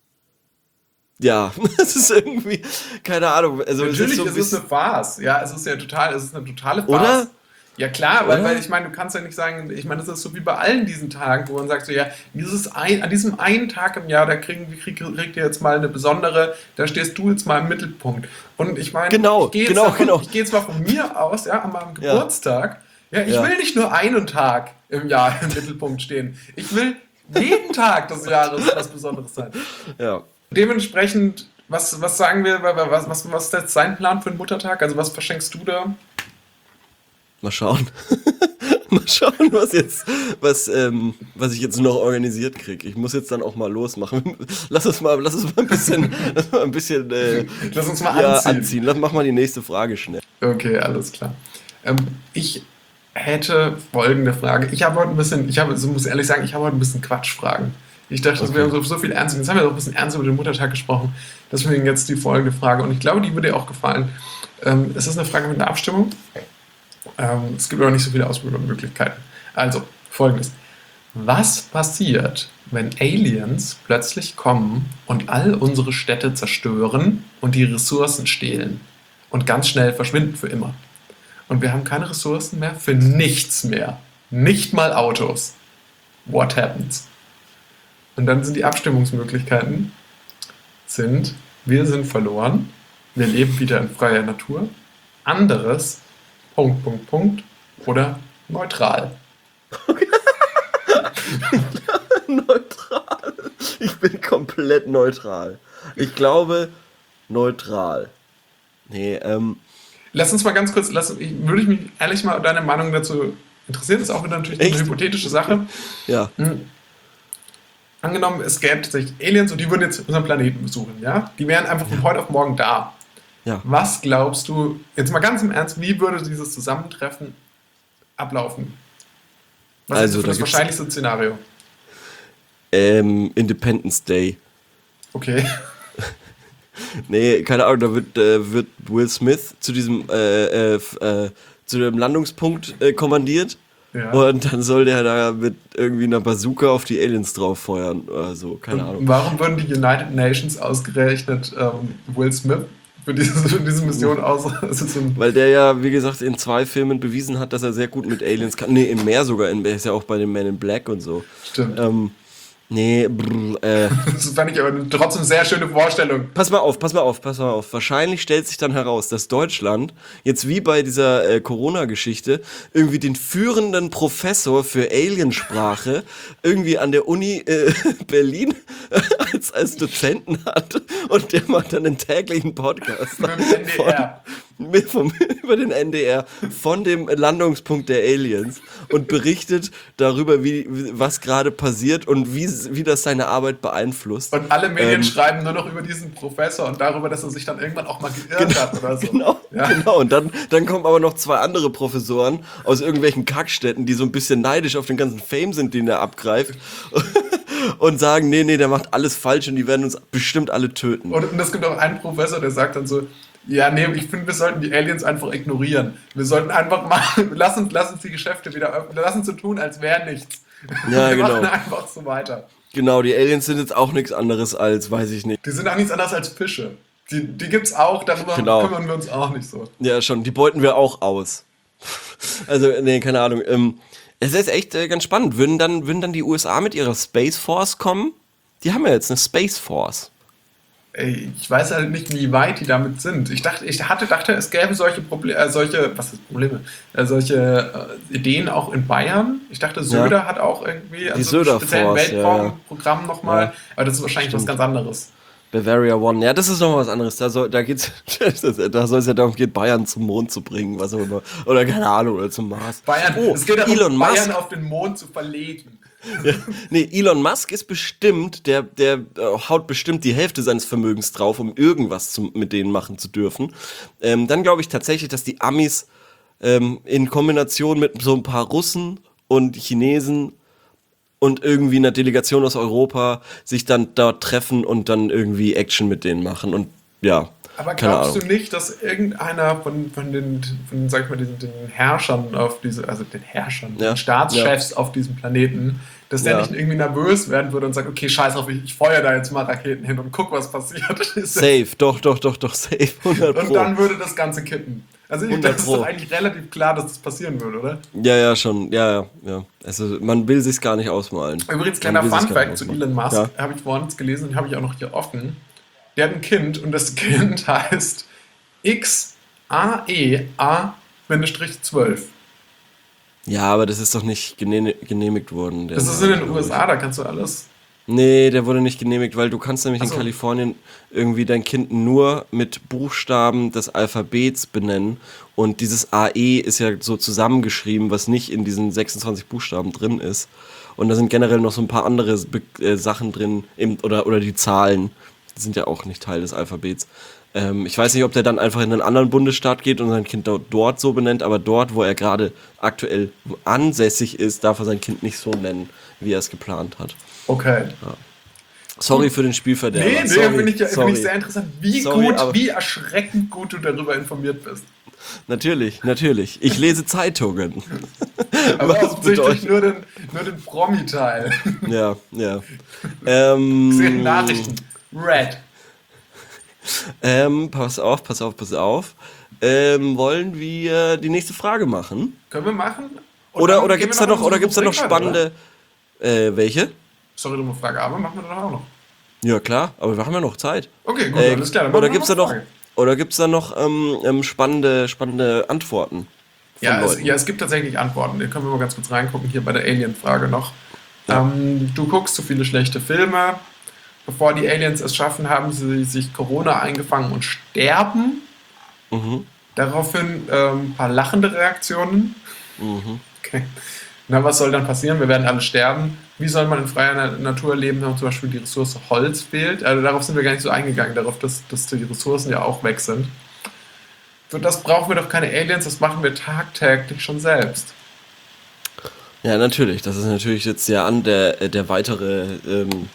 Ja, das ist irgendwie, keine Ahnung, also es ist Natürlich so ein ist es bisschen, eine Farce. Ja, es ist eine totale Farce. oder? Ja klar, weil, Oder? weil ich meine, du kannst ja nicht sagen, ich meine, das ist so wie bei allen diesen Tagen, wo man sagt so, ja, an diesem einen Tag im Jahr, da kriegt ihr jetzt mal eine besondere, da stehst du jetzt mal im Mittelpunkt. Und ich meine, Genau, ich gehe genau. ich gehe zwar von mir aus, ja, an meinem Ja. Geburtstag, ja, ich Ja. will nicht nur einen Tag im Jahr im Mittelpunkt stehen. Ich will jeden Tag des Jahres was Besonderes sein. Ja. Dementsprechend, was sagen wir, was ist jetzt sein Plan für den Muttertag? Also was verschenkst du da? Mal schauen. Mal schauen, was ich jetzt noch organisiert kriege. Ich muss jetzt dann auch mal losmachen. Lass uns mal ein bisschen, Lass uns mal ja, anziehen. anziehen. Mach mal die nächste Frage schnell. Okay, alles klar. Ich hätte folgende Frage. So muss ehrlich sagen, ich habe heute ein bisschen Quatschfragen. Ich dachte, wir haben so viel Ernst. Jetzt haben wir doch ein bisschen ernst über den Muttertag gesprochen. Deswegen jetzt die folgende Frage. Und ich glaube, die würde dir auch gefallen. Es ist eine Frage mit einer Abstimmung. Es gibt aber nicht so viele Auswahlmöglichkeiten. Also, folgendes. Was passiert, wenn Aliens plötzlich kommen und all unsere Städte zerstören und die Ressourcen stehlen und ganz schnell verschwinden für immer? Und wir haben keine Ressourcen mehr für nichts mehr. Nicht mal Autos. What happens? Und dann sind die Abstimmungsmöglichkeiten wir sind verloren, wir leben wieder in freier Natur, anderes, oder neutral. Neutral. Ich bin komplett neutral. Ich glaube, neutral. Nee, Lass uns mal ganz kurz, würde ich mich ehrlich mal deine Meinung dazu interessieren, das ist auch wieder natürlich eine Echt? hypothetische Sache. ja. Angenommen, es gäbe tatsächlich Aliens und die würden jetzt unseren Planeten besuchen, ja? Die wären einfach von heute auf morgen da. Ja. Was glaubst du, jetzt mal ganz im Ernst, wie würde dieses Zusammentreffen ablaufen? Was Also, ist für da das gibt's- wahrscheinlichste Szenario? Independence Day. Okay. Nee, keine Ahnung, da wird Will Smith zu dem Landungspunkt kommandiert Ja. Und dann soll der da mit irgendwie einer Bazooka auf die Aliens drauf feuern oder so, keine Und Ahnung. warum würden die United Nations ausgerechnet Will Smith für diese Mission aus? Also so ein, Weil der ja, wie gesagt, in 2 Filmen bewiesen hat, dass er sehr gut mit Aliens kann. Nee, im mehr sogar. Er ist ja auch bei den Men in Black und so. stimmt. Nee, Das fand ich aber trotzdem sehr schöne Vorstellung. pass mal auf. Wahrscheinlich stellt sich dann heraus, dass Deutschland jetzt wie bei dieser Corona-Geschichte irgendwie den führenden Professor für Aliensprache irgendwie an der Uni Berlin als Dozenten hat und der macht dann einen täglichen Podcast Mit dem NDR. über den NDR von dem Landungspunkt der Aliens und berichtet darüber, was gerade passiert und wie das seine Arbeit beeinflusst. Und alle Medien schreiben nur noch über diesen Professor und darüber, dass er sich dann irgendwann auch mal geirrt hat oder so. Genau, Ja. genau. Und dann kommen aber noch 2 andere Professoren aus irgendwelchen Kackstädten, die so ein bisschen neidisch auf den ganzen Fame sind, den er abgreift. Und sagen, nee, der macht alles falsch und die werden uns bestimmt alle töten. Und es gibt auch einen Professor, der sagt dann so, ja, nee, ich finde, wir sollten die Aliens einfach ignorieren. Wir sollten einfach machen, lass uns die Geschäfte wieder öffnen, lass uns so tun, als wäre nichts. Ja, Wir genau. machen einfach so weiter. Genau, die Aliens sind jetzt auch nichts anderes als, weiß ich nicht. Die sind auch nichts anderes als Fische. Die gibt's auch, darüber Genau. kümmern wir uns auch nicht so. Ja, schon, die beuten wir auch aus. Also, nee, keine Ahnung. Es ist echt ganz spannend. Würden dann die USA mit ihrer Space Force kommen? Die haben ja jetzt eine Space Force. Ey, ich weiß halt nicht, wie weit die damit sind. Ich dachte, es gäbe solche Probleme, was ist Probleme? Solche Ideen auch in Bayern. Ich dachte, Söder hat auch irgendwie Söder speziell ein Force, Weltraumprogramm nochmal. Ja. Aber das ist wahrscheinlich was ganz anderes. Bavaria One, ja, das ist noch was anderes. Da soll es ja darum gehen, Bayern zum Mond zu bringen, was auch immer. Oder keine Ahnung, oder zum Mars. Es geht darum, Elon Bayern Musk. auf den Mond zu verlegen. Ja. Nee, Elon Musk ist bestimmt, der haut bestimmt die Hälfte seines Vermögens drauf, um irgendwas mit denen machen zu dürfen. Dann glaube ich tatsächlich, dass die Amis in Kombination mit so ein paar Russen und Chinesen und irgendwie einer Delegation aus Europa sich dann dort treffen und dann irgendwie Action mit denen machen und ja. Aber keine glaubst Ahnung. du nicht, dass irgendeiner von sag ich mal, den Herrschern auf Ja. den Staatschefs auf diesem Planeten, dass der Ja. nicht irgendwie nervös werden würde und sagt, okay, scheiß drauf, ich feuer da jetzt mal Raketen hin und guck, was passiert. Safe, doch, safe, 100 Und Pro. dann würde das Ganze kippen. Also 100 das ist Pro. doch eigentlich relativ klar, dass das passieren würde, oder? Ja, schon, ja. Also man will sich's gar nicht ausmalen. Übrigens, kleiner Man will sich's gar Funfact nicht zu ausmalen. Elon Musk, Ja. habe ich vorhin gelesen und habe ich auch noch hier offen. Der hat ein Kind und das Kind heißt XAEA-12. Ja, aber das ist doch nicht genehmigt worden. Das ist in den USA, da kannst du alles. Nee, der wurde nicht genehmigt, weil du kannst nämlich Ach so. in Kalifornien irgendwie dein Kind nur mit Buchstaben des Alphabets benennen und dieses AE ist ja so zusammengeschrieben, was nicht in diesen 26 Buchstaben drin ist. Und da sind generell noch so ein paar andere Sachen drin, oder die Zahlen, die sind ja auch nicht Teil des Alphabets. Ich weiß nicht, ob der dann einfach in einen anderen Bundesstaat geht und sein Kind dort so benennt, aber dort, wo er gerade aktuell ansässig ist, darf er sein Kind nicht so nennen, wie er es geplant hat. Okay. Sorry für den Spielverderber. Nee, finde ich sehr interessant, Sorry, aber- wie erschreckend gut du darüber informiert bist. Natürlich. Ich lese Zeitungen. Aber Was offensichtlich bedeutet- nur den Promi-Teil. Ja. Sehen Nachrichten. Red. Pass auf. Wollen wir die nächste Frage machen? Können wir machen? Und Oder dann gibt's gehen da wir noch in unsere spannende. Welche? Sorry, dumme Frage, aber machen wir dann auch noch. Ja, klar, aber wir haben ja noch Zeit. Okay, gut, alles klar. Dann machen Oder wir gibt's da noch spannende Antworten? von Ja, Leuten? es gibt tatsächlich Antworten. Da können wir mal ganz kurz reingucken, hier bei der Alien-Frage noch. Ja. Du guckst so viele schlechte Filme. Bevor die Aliens es schaffen, haben sie sich Corona eingefangen und sterben. Daraufhin ein paar lachende Reaktionen. Okay. Na, was soll dann passieren? Wir werden alle sterben. Wie soll man in freier Natur leben, wenn zum Beispiel die Ressource Holz fehlt? Also darauf sind wir gar nicht so eingegangen, darauf, dass die Ressourcen ja auch weg sind. Für das brauchen wir doch keine Aliens, das machen wir tagtäglich schon selbst. Ja, natürlich. Das ist natürlich jetzt der weitere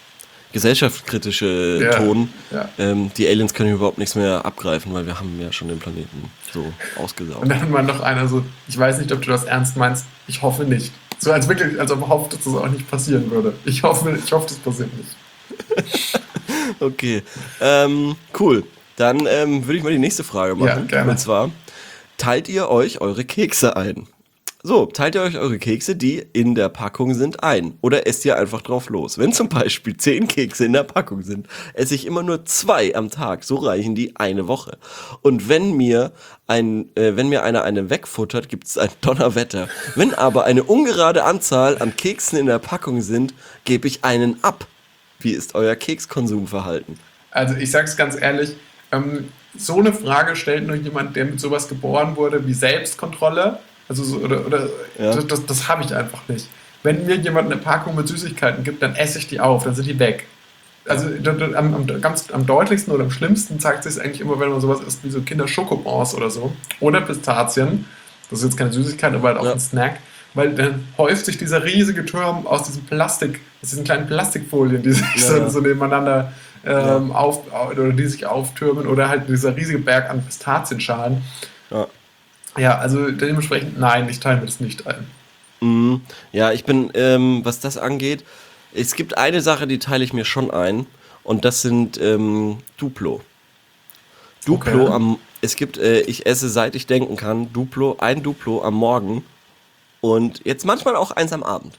gesellschaftskritische Ja, Ton. ja. Die Aliens können überhaupt nichts mehr abgreifen, weil wir haben ja schon den Planeten so ausgesaugt. Und dann war noch einer so, ich weiß nicht, ob du das ernst meinst, ich hoffe nicht. So als wirklich, als ob er hofft, dass das auch nicht passieren würde. Ich hoffe, das passiert nicht. Okay, cool. Dann würde ich mal die nächste Frage machen. Ja, gerne. Und zwar, teilt ihr euch eure Kekse ein? So, teilt ihr euch eure Kekse, die in der Packung sind, ein? Oder esst ihr einfach drauf los? Wenn zum Beispiel 10 Kekse in der Packung sind, esse ich immer nur 2 am Tag. So reichen die eine Woche. Und wenn mir einer eine wegfuttert, gibt es ein Donnerwetter. Wenn aber eine ungerade Anzahl an Keksen in der Packung sind, gebe ich einen ab. Wie ist euer Kekskonsumverhalten? Also ich sag's ganz ehrlich, so eine Frage stellt nur jemand, der mit sowas geboren wurde wie Selbstkontrolle. Also so, oder Ja. das habe ich einfach nicht. Wenn mir jemand eine Packung mit Süßigkeiten gibt, dann esse ich die auf, dann sind die weg. Also am deutlichsten oder am schlimmsten zeigt sich es eigentlich immer, wenn man sowas isst wie so Kinder-Schokobons oder so. Oder Pistazien. Das ist jetzt keine Süßigkeit, aber halt auch Ja. ein Snack. Weil dann häuft sich dieser riesige Turm aus diesem Plastik, aus diesen kleinen Plastikfolien, die sich Ja. so nebeneinander oder die sich auftürmen, oder halt dieser riesige Berg an Pistazienschalen. Ja. Ja, also dementsprechend, nein, ich teile mir das nicht ein. Ja, ich bin, was das angeht, es gibt eine Sache, die teile ich mir schon ein, und das sind Duplo. Duplo Okay. ich esse, seit ich denken kann, ein Duplo am Morgen und jetzt manchmal auch eins am Abend.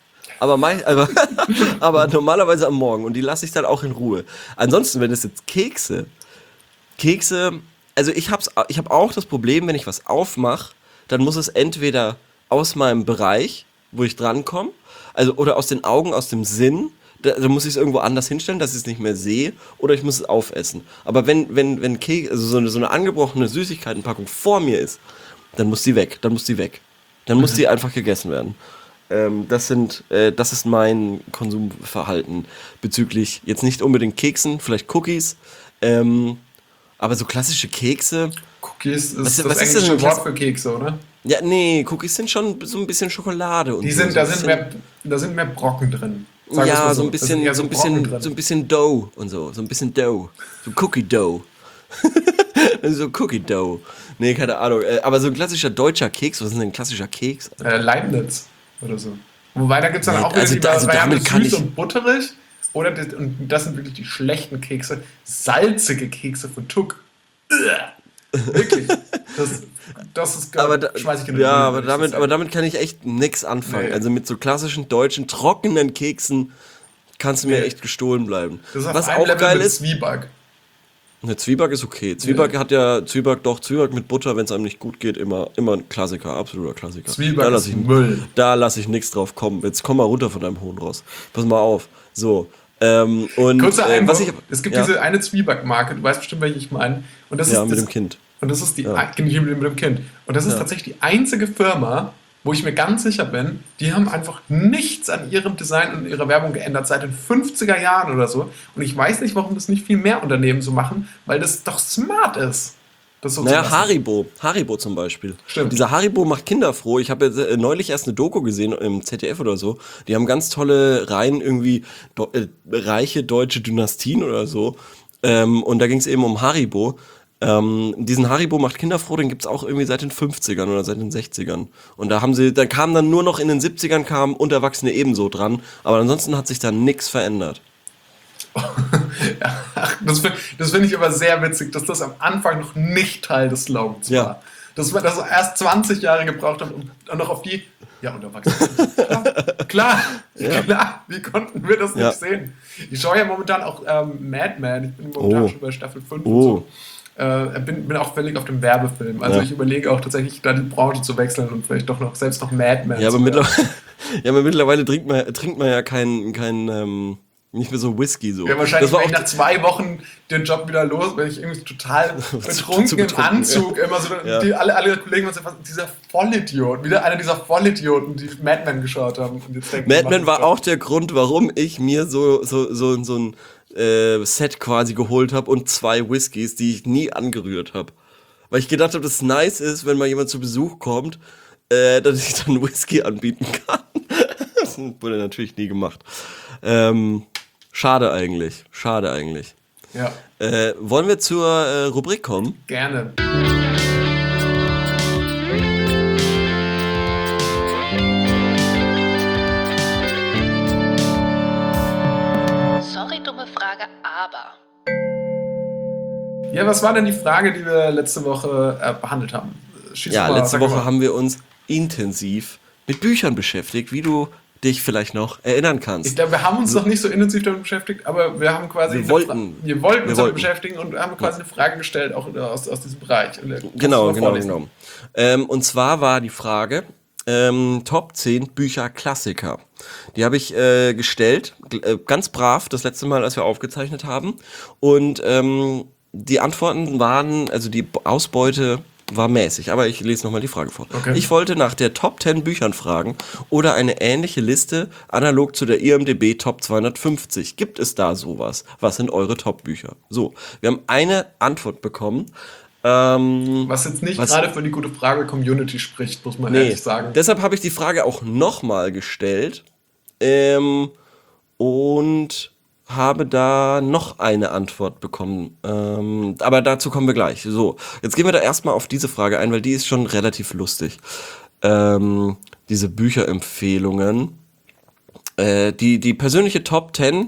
Aber normalerweise am Morgen, und die lasse ich dann auch in Ruhe. Ansonsten, wenn es jetzt Kekse, also ich hab auch das Problem, wenn ich was aufmache, dann muss es entweder aus meinem Bereich, wo ich drankomme, also oder aus den Augen, aus dem Sinn, da muss ich es irgendwo anders hinstellen, dass ich es nicht mehr sehe, oder ich muss es aufessen. Aber wenn also so eine angebrochene Süßigkeitenpackung vor mir ist, dann muss die weg, dann muss die weg. Dann muss die einfach gegessen werden. Das ist mein Konsumverhalten bezüglich jetzt nicht unbedingt Keksen, vielleicht Cookies, aber so klassische Kekse. Cookies Was- ist was das ist denn englische ein Wort Klass- für Kekse, oder? Ja, nee, Cookies sind schon so ein bisschen Schokolade und Die so. sind, So ein da sind mehr Brocken drin. Sagen wir's ja, mal so ein Da sind eher bisschen, Brocken drin. so ein bisschen Dough und so. So ein bisschen Dough. So Cookie Dough. So Cookie Dough. Nee, keine Ahnung. Aber so ein klassischer deutscher Keks, was ist denn ein klassischer Keks? Leibniz oder so. Wobei, da gibt es dann Nee, auch wieder also die also Variante damit kann süß ich. und butterig. Und das sind wirklich die schlechten Kekse. Salzige Kekse von Tuck. Wirklich. Das ist, Aber da, schmeiß ich in den ja, Müll, aber würde ich so aber sagen. damit kann ich echt nix anfangen. Nee. Also mit so klassischen deutschen trockenen Keksen kannst du mir Nee. echt gestohlen bleiben. Das ist auf Was einem auch Level geil mit ist, Zwieback. eine Zwieback ist okay. Zwieback Zwieback mit Butter, wenn es einem nicht gut geht, immer ein Klassiker, absoluter Klassiker. Zwieback Da ist lasse ich, Müll. da lass ich nichts drauf kommen. Jetzt komm mal runter von deinem hohen Ross. Pass mal auf. So. Und Kurzer was Einwurf. ich. Es gibt Ja, diese eine Zwiebackmarke, du weißt bestimmt, welche ich meine. Und das ja, ist mit das, dem Kind. Und das ist Ja. mit dem Kind. Und das ist Ja. tatsächlich die einzige Firma, wo ich mir ganz sicher bin, die haben einfach nichts an ihrem Design und ihrer Werbung geändert seit den 50er Jahren oder so. Und ich weiß nicht, warum das nicht viel mehr Unternehmen so machen, weil das doch smart ist. Das so zu Naja, lassen. Haribo zum Beispiel. Stimmt. Dieser Haribo macht Kinder froh. Ich habe jetzt neulich erst eine Doku gesehen im ZDF oder so. Die haben ganz tolle Reihen, irgendwie reiche deutsche Dynastien oder so. Und da ging es eben um Haribo. Diesen Haribo macht Kinder froh, den gibt's auch irgendwie seit den 50ern oder seit den 60ern. Und da kam dann nur noch in den 70ern kamen Unterwachsene ebenso dran. Aber ansonsten hat sich da nichts verändert. Ach, das finde ich aber sehr witzig, dass das am Anfang noch nicht Teil des Slogans Ja. war. Dass wir das erst 20 Jahre gebraucht haben und noch auf die. Ja, und erwachsen. Klar, klar, wie konnten wir das Ja. nicht sehen? Ich schaue ja momentan auch Mad Men, ich bin momentan Oh. schon bei Staffel 5 Oh. und so. Bin auch völlig auf dem Werbefilm. Also Ja. ich überlege auch tatsächlich, da die Branche zu wechseln und vielleicht doch noch selbst noch Mad Men Ja, aber zu werden. mittlerweile trinkt man ja nicht mehr so Whisky so. Ja, wahrscheinlich Das war bin auch ich nach 2 Wochen den Job wieder los, weil ich irgendwie total betrunken zu im betrunken, Anzug immer so, Ja. alle Kollegen waren so, was, dieser Vollidiot, wieder einer dieser Vollidioten, die Mad Men geschaut haben. Und jetzt denken, Mad die Men machen war Job. auch der Grund, warum ich mir so ein Set quasi geholt habe und 2 Whiskys, die ich nie angerührt habe. Weil ich gedacht habe, dass es nice ist, wenn mal jemand zu Besuch kommt, dass ich dann Whisky anbieten kann. Das wurde natürlich nie gemacht. Schade eigentlich. Schade eigentlich. Ja, Wollen wir zur Rubrik kommen? gerne. Sorry, dumme Frage, aber. Ja, was war denn die Frage, die wir letzte Woche behandelt haben? Schieß Ja, mal, letzte sag Woche mal. haben wir uns intensiv mit Büchern beschäftigt, wie du dich vielleicht noch erinnern Ich kannst. glaube, wir haben uns noch nicht so intensiv damit beschäftigt, aber wir haben quasi Wir wollten. wir wollten uns Wir damit wollten. beschäftigen und haben quasi eine Frage gestellt, auch aus diesem Bereich. Und, kannst du Genau, mal genau, vorlesen? genau. Und zwar war die Frage, Top 10 Bücher-Klassiker. Die habe ich gestellt, ganz brav, das letzte Mal, als wir aufgezeichnet haben. Und die Antworten waren, also die Ausbeute war mäßig, aber ich lese nochmal die Frage vor. Okay. Ich wollte nach der Top 10 Büchern fragen oder eine ähnliche Liste analog zu der IMDb Top 250. Gibt es da sowas? Was sind eure Top-Bücher? So, wir haben eine Antwort bekommen. Was jetzt nicht Was- gerade für die gute Frage Community spricht, muss man Nee, ehrlich sagen. deshalb habe ich die Frage auch nochmal gestellt und habe da noch eine Antwort bekommen. Aber dazu kommen wir gleich. So, jetzt gehen wir da erstmal auf diese Frage ein, weil die ist schon relativ lustig. Diese Bücherempfehlungen. Die persönliche Top 10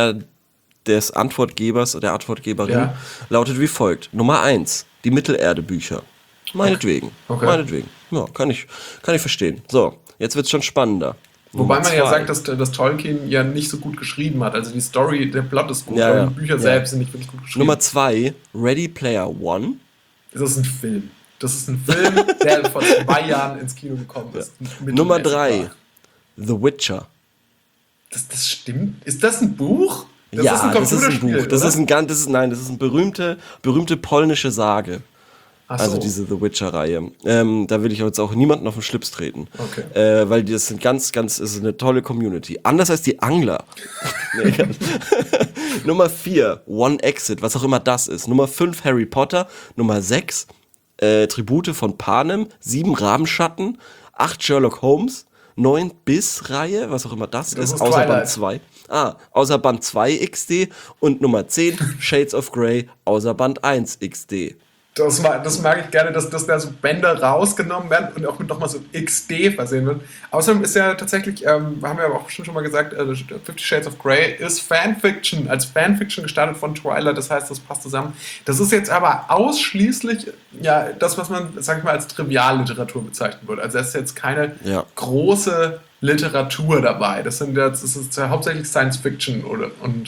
des Antwortgebers oder der Antwortgeberin Ja. lautet wie folgt. Nummer 1, die Mittelerde-Bücher. Meinetwegen. Okay. Meinetwegen. Ja, kann ich verstehen. So, jetzt wird's schon spannender. Wobei Nummer man ja 2. sagt, dass Tolkien ja nicht so gut geschrieben hat. Also die Story, der Plot ist gut, Ja, aber ja. die Bücher Ja. selbst sind nicht wirklich gut geschrieben. Nummer 2, Ready Player One. Das ist ein Film. Das ist ein Film, der vor 2 Jahren ins Kino gekommen ist. Nummer Mittelmäßig 3, war. The Witcher. Das stimmt. Ist das ein Buch? Das ja, ist ein das ist ein Computerspiel, Buch. Das oder? ist ein ganz, das ist eine berühmte polnische Sage. Ach so. Also diese The Witcher-Reihe. Da will ich jetzt auch niemanden auf den Schlips treten. Okay. Weil das sind das ist eine tolle Community. Anders als die Angler. Nee. Nummer 4, One Exit, was auch immer das ist. Nummer 5, Harry Potter. Nummer 6, Tribute von Panem. 7, Rabenschatten. 8, Sherlock Holmes. 9, Biss-Reihe, was auch immer das ist. ist Außer Twilight. Band 2. Außer Band 2 XD. Und Nummer 10, Shades of Grey, außer Band 1 XD. Das mag ich gerne, dass da so Bänder rausgenommen werden und auch mit nochmal so XD versehen wird. Außerdem ist ja tatsächlich, haben wir aber auch schon mal gesagt, 50 Shades of Grey ist Fanfiction, als Fanfiction gestartet von Twilight, das heißt, das passt zusammen. Das ist jetzt aber ausschließlich ja das, was man, sag ich mal, als Trivialliteratur bezeichnen würde. Also da ist jetzt keine Ja. große Literatur dabei. Das ist ja hauptsächlich Science Fiction oder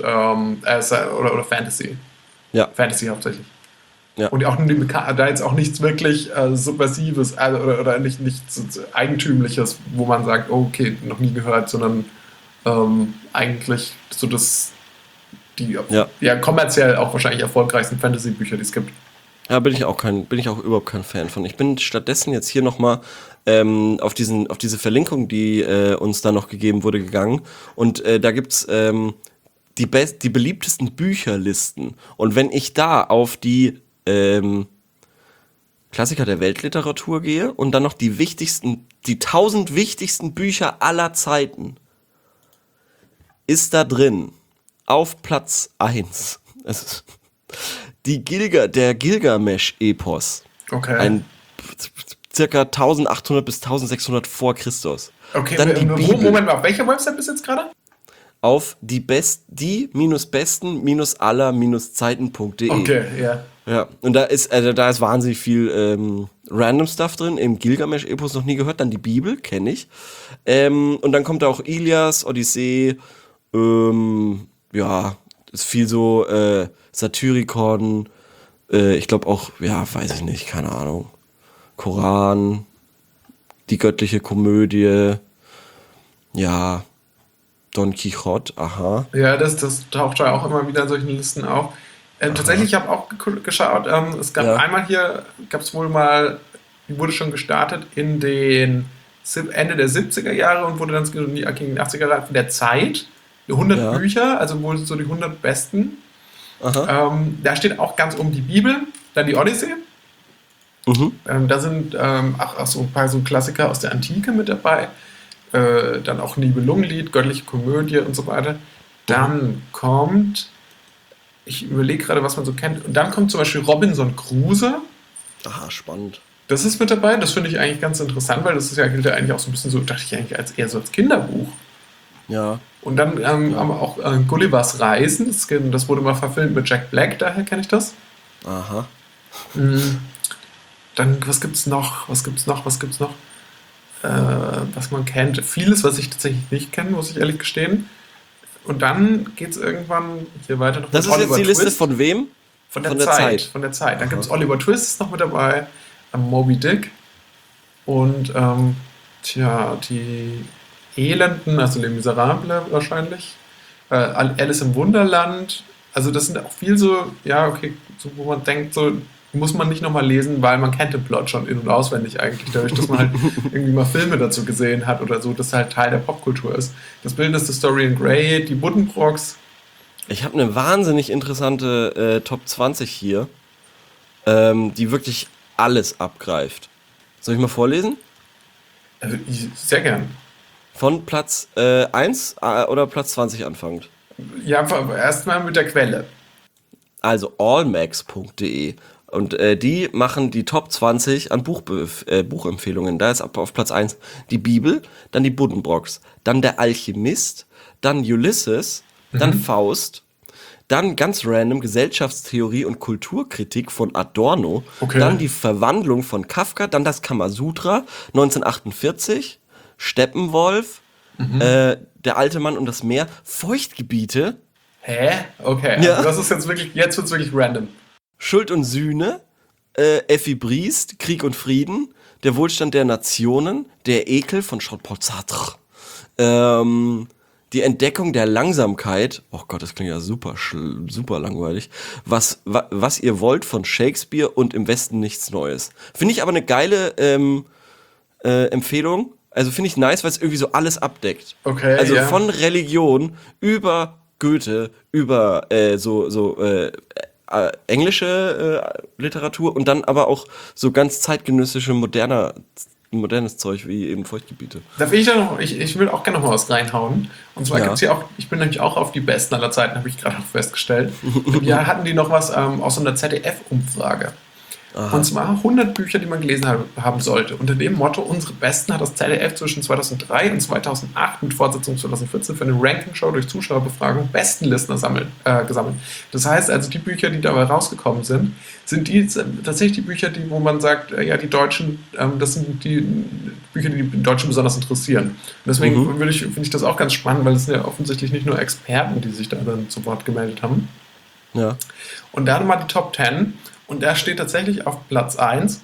Fantasy. Ja. Fantasy hauptsächlich. Ja. Und auch da jetzt auch nichts wirklich Subversives oder nichts Eigentümliches, wo man sagt, oh, okay, noch nie gehört, sondern eigentlich so die kommerziell auch wahrscheinlich erfolgreichsten Fantasy-Bücher, die es gibt. Ja, bin ich auch überhaupt kein Fan von. Ich bin stattdessen jetzt hier nochmal auf diese Verlinkung, die uns da noch gegeben wurde, gegangen. Und da gibt's die beliebtesten Bücherlisten. Und wenn ich da auf die Klassiker der Weltliteratur gehe und dann noch die 1000 wichtigsten Bücher aller Zeiten, ist da drin auf Platz 1 der Gilgamesch-Epos. Okay. Ein circa 1800 bis 1600 vor Christus. Okay, Dann die Bibel. Moment mal, auf welcher Website bist du jetzt gerade? Auf die-besten-aller-zeiten.de. Okay, ja. Ja, und da ist wahnsinnig viel random Stuff drin. Im Gilgamesch-Epos noch nie gehört. Dann die Bibel, kenne ich. Und dann kommt da auch Ilias, Odyssee. Ja, ist viel so Satyricon. Ich glaube auch, ja, weiß ich nicht, keine Ahnung. Koran, die göttliche Komödie. Ja, Don Quixote, aha. Ja, das taucht ja auch immer wieder in solchen Listen auf. Tatsächlich, ich habe auch geschaut, es gab einmal hier, gab es wohl mal, die wurde schon gestartet in den Ende der 70er Jahre und wurde dann in die 80er Jahre von der Zeit, die 100 Bücher, also wohl so die 100 besten. Da steht auch ganz oben die Bibel, dann die Odyssee. Da sind auch so ein paar so Klassiker aus der Antike mit dabei. Dann auch Nibelungenlied, göttliche Komödie und so weiter. Dann kommt, ich überlege gerade, was man so kennt, und dann kommt zum Beispiel Robinson Crusoe. Aha, spannend. Das ist mit dabei, das finde ich eigentlich ganz interessant, weil das ist ja, gilt ja eigentlich auch so ein bisschen so, dachte ich eigentlich, eher so als Kinderbuch. Ja. Und dann haben wir auch Gullivers Reisen, das wurde mal verfilmt mit Jack Black, daher kenne ich das. Aha. Dann, was gibt's noch? Was man kennt. Vieles, was ich tatsächlich nicht kenne, muss ich ehrlich gestehen. Und dann geht's irgendwann hier weiter noch Das mit ist jetzt die Oliver Liste Twist. von wem? Von der von der Zeit. Zeit. Von der Zeit. Dann Aha. gibt es Oliver Twist ist noch mit dabei, Moby Dick und die Elenden, also Les Miserables wahrscheinlich, Alice im Wunderland. Also das sind auch viel so, ja, okay, so, wo man denkt, so muss man nicht nochmal lesen, weil man kennt den Plot schon in- und auswendig eigentlich, dadurch, dass man halt irgendwie mal Filme dazu gesehen hat oder so, dass halt Teil der Popkultur ist. Das bildendste Story in Grey, die Buddenbrooks. Ich habe eine wahnsinnig interessante Top 20 hier, die wirklich alles abgreift. Soll ich mal vorlesen? Also, sehr gern. Von Platz 1 oder Platz 20 anfangend? Ja, erstmal mit der Quelle. Also allmax.de. Und die machen die Top 20 an Buchempfehlungen. Da ist auf Platz 1 die Bibel, dann die Buddenbrooks, dann der Alchemist, dann Ulysses, dann Faust, dann ganz random Gesellschaftstheorie und Kulturkritik von Adorno, Okay. dann die Verwandlung von Kafka, dann das Kamasutra 1948, Steppenwolf, der alte Mann und das Meer, Feuchtgebiete, Hä? Okay, Ja. also das ist jetzt wird's wirklich random. Schuld und Sühne, Effi Briest, Krieg und Frieden, der Wohlstand der Nationen, der Ekel von Jean-Paul Sartre, die Entdeckung der Langsamkeit, oh Gott, das klingt ja super langweilig, was ihr wollt von Shakespeare und im Westen nichts Neues. Finde ich aber eine geile Empfehlung, also finde ich nice, weil es irgendwie so alles abdeckt. Okay, Also ja. von Religion über Goethe, über englische Literatur und dann aber auch so ganz zeitgenössische modernes Zeug wie eben Feuchtgebiete. Da will ich will auch gerne noch mal was reinhauen. Und zwar Ja. gibt's hier auch, ich bin nämlich auch auf die besten aller Zeiten, habe ich gerade auch festgestellt. Und ja, hatten die noch was aus so einer ZDF-Umfrage. Und zwar 100 Bücher, die man gelesen haben sollte. Unter dem Motto, unsere Besten hat das ZDF zwischen 2003 und 2008 mit Fortsetzung 2014 für eine Ranking-Show durch Zuschauerbefragung Bestenlisten gesammelt. Das heißt also, die Bücher, die dabei rausgekommen sind tatsächlich die Bücher, wo man sagt, ja, die Deutschen, das sind die Bücher, die die Deutschen besonders interessieren. Und deswegen finde ich das auch ganz spannend, weil es sind ja offensichtlich nicht nur Experten, die sich da dann zu Wort gemeldet haben. Ja. Und dann mal die Top 10. Und da steht tatsächlich auf Platz 1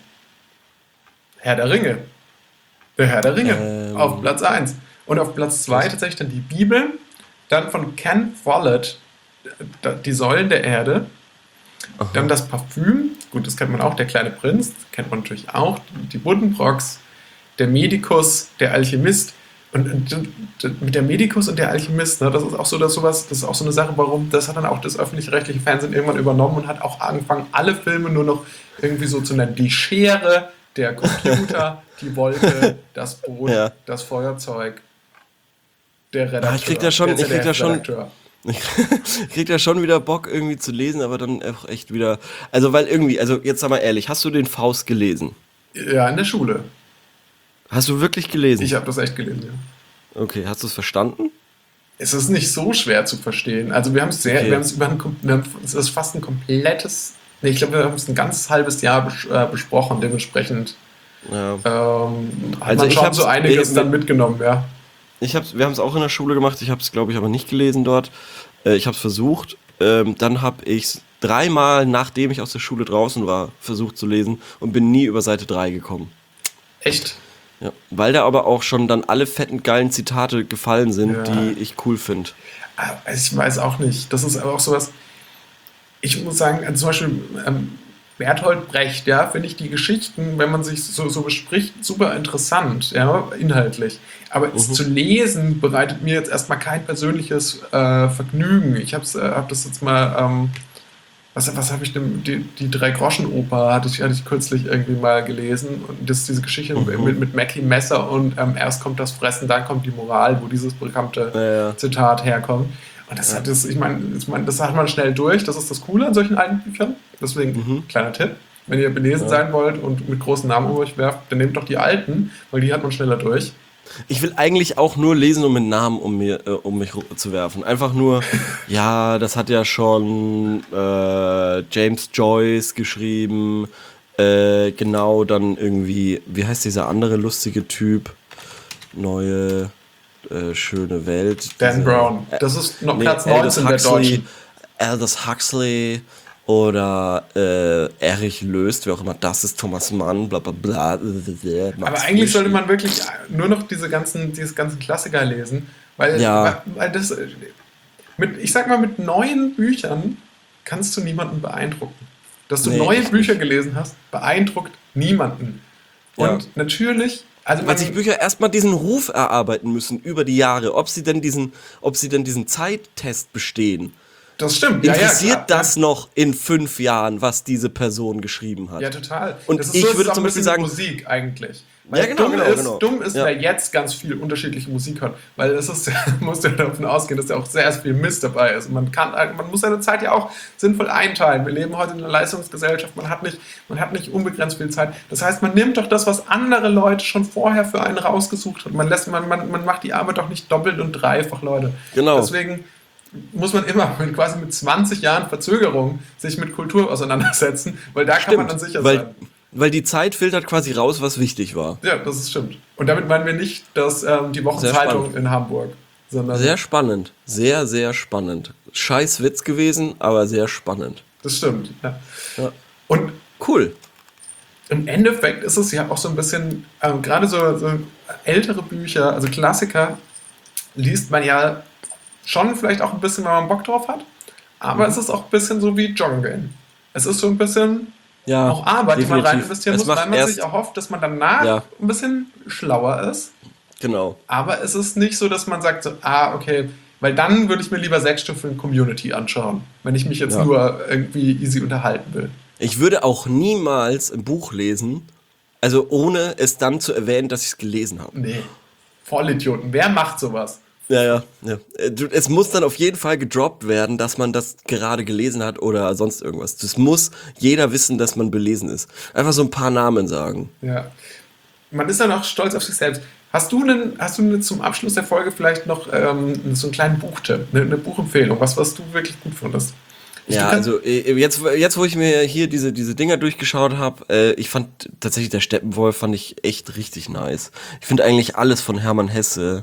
Herr der Ringe. Der Herr der Ringe auf Platz 1. Und auf Platz 2 tatsächlich dann die Bibel. Dann von Ken Follett die Säulen der Erde. Dann das Parfüm. Gut, das kennt man auch. Der kleine Prinz. Kennt man natürlich auch. Die Buddenbrooks. Der Medikus. Der Alchemist. Und mit der Medikus und der Alchemist, ne, das ist auch so, das ist auch so eine Sache, warum, das hat dann auch das öffentlich-rechtliche Fernsehen irgendwann übernommen und hat auch angefangen, alle Filme nur noch irgendwie so zu nennen. Die Schere, der Computer, die Wolke, das Boot, Ja. das Feuerzeug, der Redakteur. Ich krieg da schon- der ich krieg da schon- ZDF-Redakteur. Ich krieg da schon wieder Bock irgendwie zu lesen, aber dann auch echt wieder, also weil irgendwie, also jetzt sag mal ehrlich, hast du den Faust gelesen? Ja, in der Schule. Hast du wirklich gelesen? Ich habe das echt gelesen, ja. Okay, hast du es verstanden? Es ist nicht so schwer zu verstehen. Also wir haben es Okay. es ist fast ein komplettes, nee, ich glaube, wir haben es ein ganzes halbes Jahr besprochen, dementsprechend Ja. hat Also man ich schon hab's- so einiges ich- dann mitgenommen, ja. Wir haben es auch in der Schule gemacht, ich habe es, glaube ich, aber nicht gelesen dort. Ich habe es versucht. Dann habe ich es 3-mal, nachdem ich aus der Schule draußen war, versucht zu lesen und bin nie über Seite 3 gekommen. Echt? Ja. Weil da aber auch schon dann alle fetten, geilen Zitate gefallen sind, Ja. die ich cool finde. Ich weiß auch nicht. Das ist aber auch sowas, ich muss sagen, zum Beispiel Bertolt Brecht, ja, finde ich die Geschichten, wenn man sich so bespricht, super interessant, ja, inhaltlich. Aber es zu lesen bereitet mir jetzt erstmal kein persönliches Vergnügen. Ich hab das jetzt mal, was habe ich denn, die Drei-Groschen-Oper hatte ich kürzlich irgendwie mal gelesen. Und diese Geschichte mit Mackie Messer und erst kommt das Fressen, dann kommt die Moral, wo dieses bekannte Ja. Zitat herkommt. Und ich meine, das hat man schnell durch. Das ist das Coole an solchen alten Büchern. Deswegen, kleiner Tipp. Wenn ihr belesen sein wollt und mit großen Namen um euch werft, dann nehmt doch die alten, weil die hat man schneller durch. Ich will eigentlich auch nur lesen, um mit Namen um mich zu werfen. Einfach nur, ja, das hat ja schon James Joyce geschrieben. Genau, dann irgendwie, wie heißt dieser andere lustige Typ? Neue, schöne Welt. Dan Brown. Das ist noch Platz 19 der Deutschen. Aldous Huxley oder Erich Löst, wer auch immer das ist, Thomas Mann, bla bla bla. Aber eigentlich sollte man wirklich nur noch diese ganzen Klassiker lesen, weil das ich sag mal, mit neuen Büchern kannst du niemanden beeindrucken. Dass du neue Bücher gelesen hast, beeindruckt niemanden. Und natürlich, also weil sich Bücher erstmal diesen Ruf erarbeiten müssen über die Jahre, ob sie denn diesen Zeittest bestehen. Das stimmt. Interessiert das noch in 5 Jahren, was diese Person geschrieben hat? Ja, total. Und ich würde zum Beispiel sagen, Musik eigentlich. Ja, genau. Dumm ist, wer jetzt ganz viel unterschiedliche Musik hört. Weil es ist, musst du ja davon ausgehen, dass da auch sehr viel Mist dabei ist. Und man muss seine Zeit ja auch sinnvoll einteilen. Wir leben heute in einer Leistungsgesellschaft, man hat nicht unbegrenzt viel Zeit. Das heißt, man nimmt doch das, was andere Leute schon vorher für einen rausgesucht haben. Man macht die Arbeit doch nicht doppelt und dreifach, Leute. Genau. Deswegen muss man immer quasi mit 20 Jahren Verzögerung sich mit Kultur auseinandersetzen, weil da kann man dann sicher sein. Weil die Zeit filtert quasi raus, was wichtig war. Ja, das ist stimmt. Und damit meinen wir nicht die Wochenzeitung in Hamburg. Sondern sehr spannend. Sehr, sehr spannend. Scheiß Witz gewesen, aber sehr spannend. Das stimmt, ja. Und cool. Im Endeffekt ist es ja auch so ein bisschen, gerade so ältere Bücher, also Klassiker, liest man ja schon vielleicht auch ein bisschen, wenn man Bock drauf hat. Aber es ist auch ein bisschen so wie Joggen gehen. Es ist so ein bisschen auch Arbeit, die man rein investieren muss, weil man sich erhofft, dass man danach ein bisschen schlauer ist. Genau. Aber es ist nicht so, dass man sagt so, okay, weil dann würde ich mir lieber 6 Staffeln Community anschauen, wenn ich mich jetzt nur irgendwie easy unterhalten will. Ich würde auch niemals ein Buch lesen, also ohne es dann zu erwähnen, dass ich es gelesen habe. Nee, Vollidioten. Wer macht sowas? Ja. Es muss dann auf jeden Fall gedroppt werden, dass man das gerade gelesen hat oder sonst irgendwas. Das muss jeder wissen, dass man belesen ist. Einfach so ein paar Namen sagen. Ja. Man ist dann auch stolz auf sich selbst. Hast du zum Abschluss der Folge vielleicht noch so einen kleinen Buchtipp, eine Buchempfehlung, was du wirklich gut fandest? Also jetzt, wo ich mir hier diese Dinger durchgeschaut habe, ich fand tatsächlich der Steppenwolf fand ich echt richtig nice. Ich finde eigentlich alles von Hermann Hesse.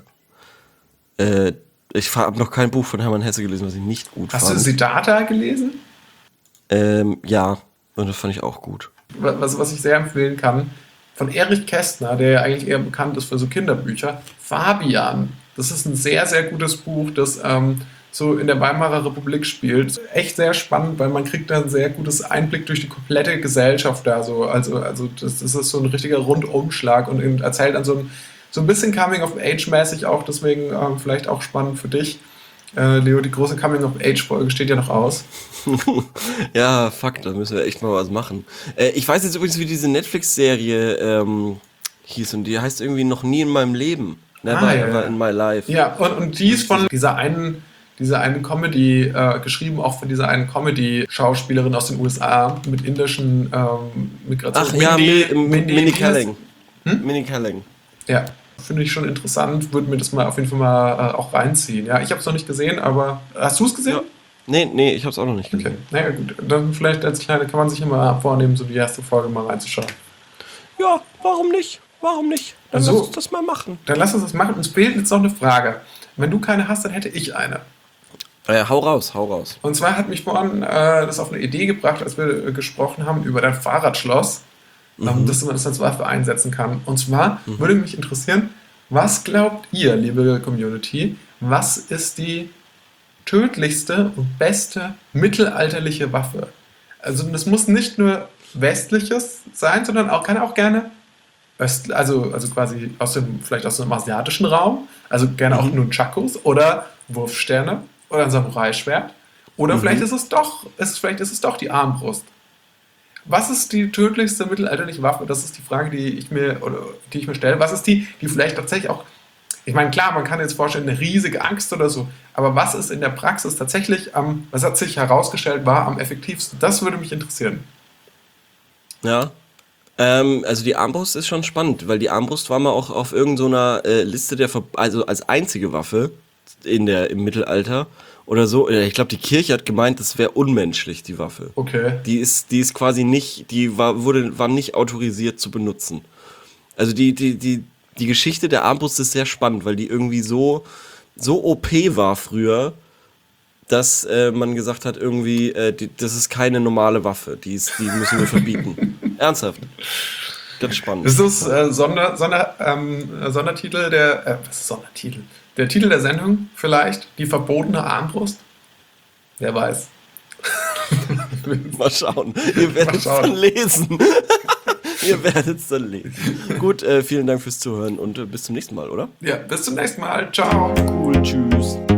Ich habe noch kein Buch von Hermann Hesse gelesen, was ich nicht gut fand. Hast du Siddhartha gelesen? Ja, und das fand ich auch gut. Was ich sehr empfehlen kann, von Erich Kästner, der ja eigentlich eher bekannt ist für so Kinderbücher, Fabian. Das ist ein sehr, sehr gutes Buch, das so in der Weimarer Republik spielt. Echt sehr spannend, weil man kriegt da ein sehr gutes Einblick durch die komplette Gesellschaft da so. Also das ist so ein richtiger Rundumschlag und erzählt dann so ein bisschen Coming-of-Age-mäßig auch, deswegen vielleicht auch spannend für dich. Leo, die große Coming-of-Age-Folge steht ja noch aus. Ja, fuck, da müssen wir echt mal was machen. Ich weiß jetzt übrigens, wie diese Netflix-Serie hieß und die heißt irgendwie noch nie in meinem Leben. Never ever in my life. Ja, und die ist von dieser einen Comedy, geschrieben auch von dieser einen Comedy-Schauspielerin aus den USA mit indischen Migration. Ach ja, Mindy Kaling. Mindy Kaling. Ja, finde ich schon interessant. Würde mir das mal auf jeden Fall mal auch reinziehen. Ja, ich habe es noch nicht gesehen, aber hast du es gesehen? Ja. Nee, ich habe es auch noch nicht gesehen. Okay, naja gut. Dann vielleicht als Kleine kann man sich immer vornehmen, so die erste Folge mal reinzuschauen. Ja, warum nicht? Dann lass uns das mal machen. Dann lass uns das machen. Uns fehlt jetzt noch eine Frage. Wenn du keine hast, dann hätte ich eine. Hau raus. Und zwar hat mich vorhin das auf eine Idee gebracht, als wir gesprochen haben über dein Fahrradschloss, dass man das als Waffe einsetzen kann. Und zwar würde mich interessieren, was glaubt ihr, liebe Community, was ist die tödlichste und beste mittelalterliche Waffe? Also das muss nicht nur westliches sein, sondern kann auch gerne also quasi vielleicht aus dem asiatischen Raum, also gerne auch Nunchakus oder Wurfsterne oder ein Samurai-Schwert. Oder vielleicht ist es doch die Armbrust. Was ist die tödlichste mittelalterliche Waffe? Das ist die Frage, die ich mir stelle. Was ist die vielleicht tatsächlich auch Ich meine, klar, man kann jetzt vorstellen, eine riesige Axt oder so, aber was ist in der Praxis tatsächlich was hat sich herausgestellt, war am effektivsten? Das würde mich interessieren. Ja. Also die Armbrust ist schon spannend, weil die Armbrust war mal auch auf irgendeiner Liste also als einzige Waffe im Mittelalter oder so. Ich glaube, die Kirche hat gemeint, das wäre unmenschlich, die Waffe. Okay. Die ist quasi nicht, war nicht autorisiert zu benutzen. Also die Geschichte der Armbrust ist sehr spannend, weil die irgendwie so OP war früher, dass man gesagt hat, irgendwie, das ist keine normale Waffe, die müssen wir verbieten. Ernsthaft. Ganz spannend. Ist das Sondertitel was ist Sondertitel? Der Titel der Sendung vielleicht? Die verbotene Armbrust? Wer weiß. Mal schauen. Ihr werdet es dann lesen. Ihr werdet es dann lesen. Gut, vielen Dank fürs Zuhören und bis zum nächsten Mal, oder? Ja, bis zum nächsten Mal. Ciao. Cool, tschüss.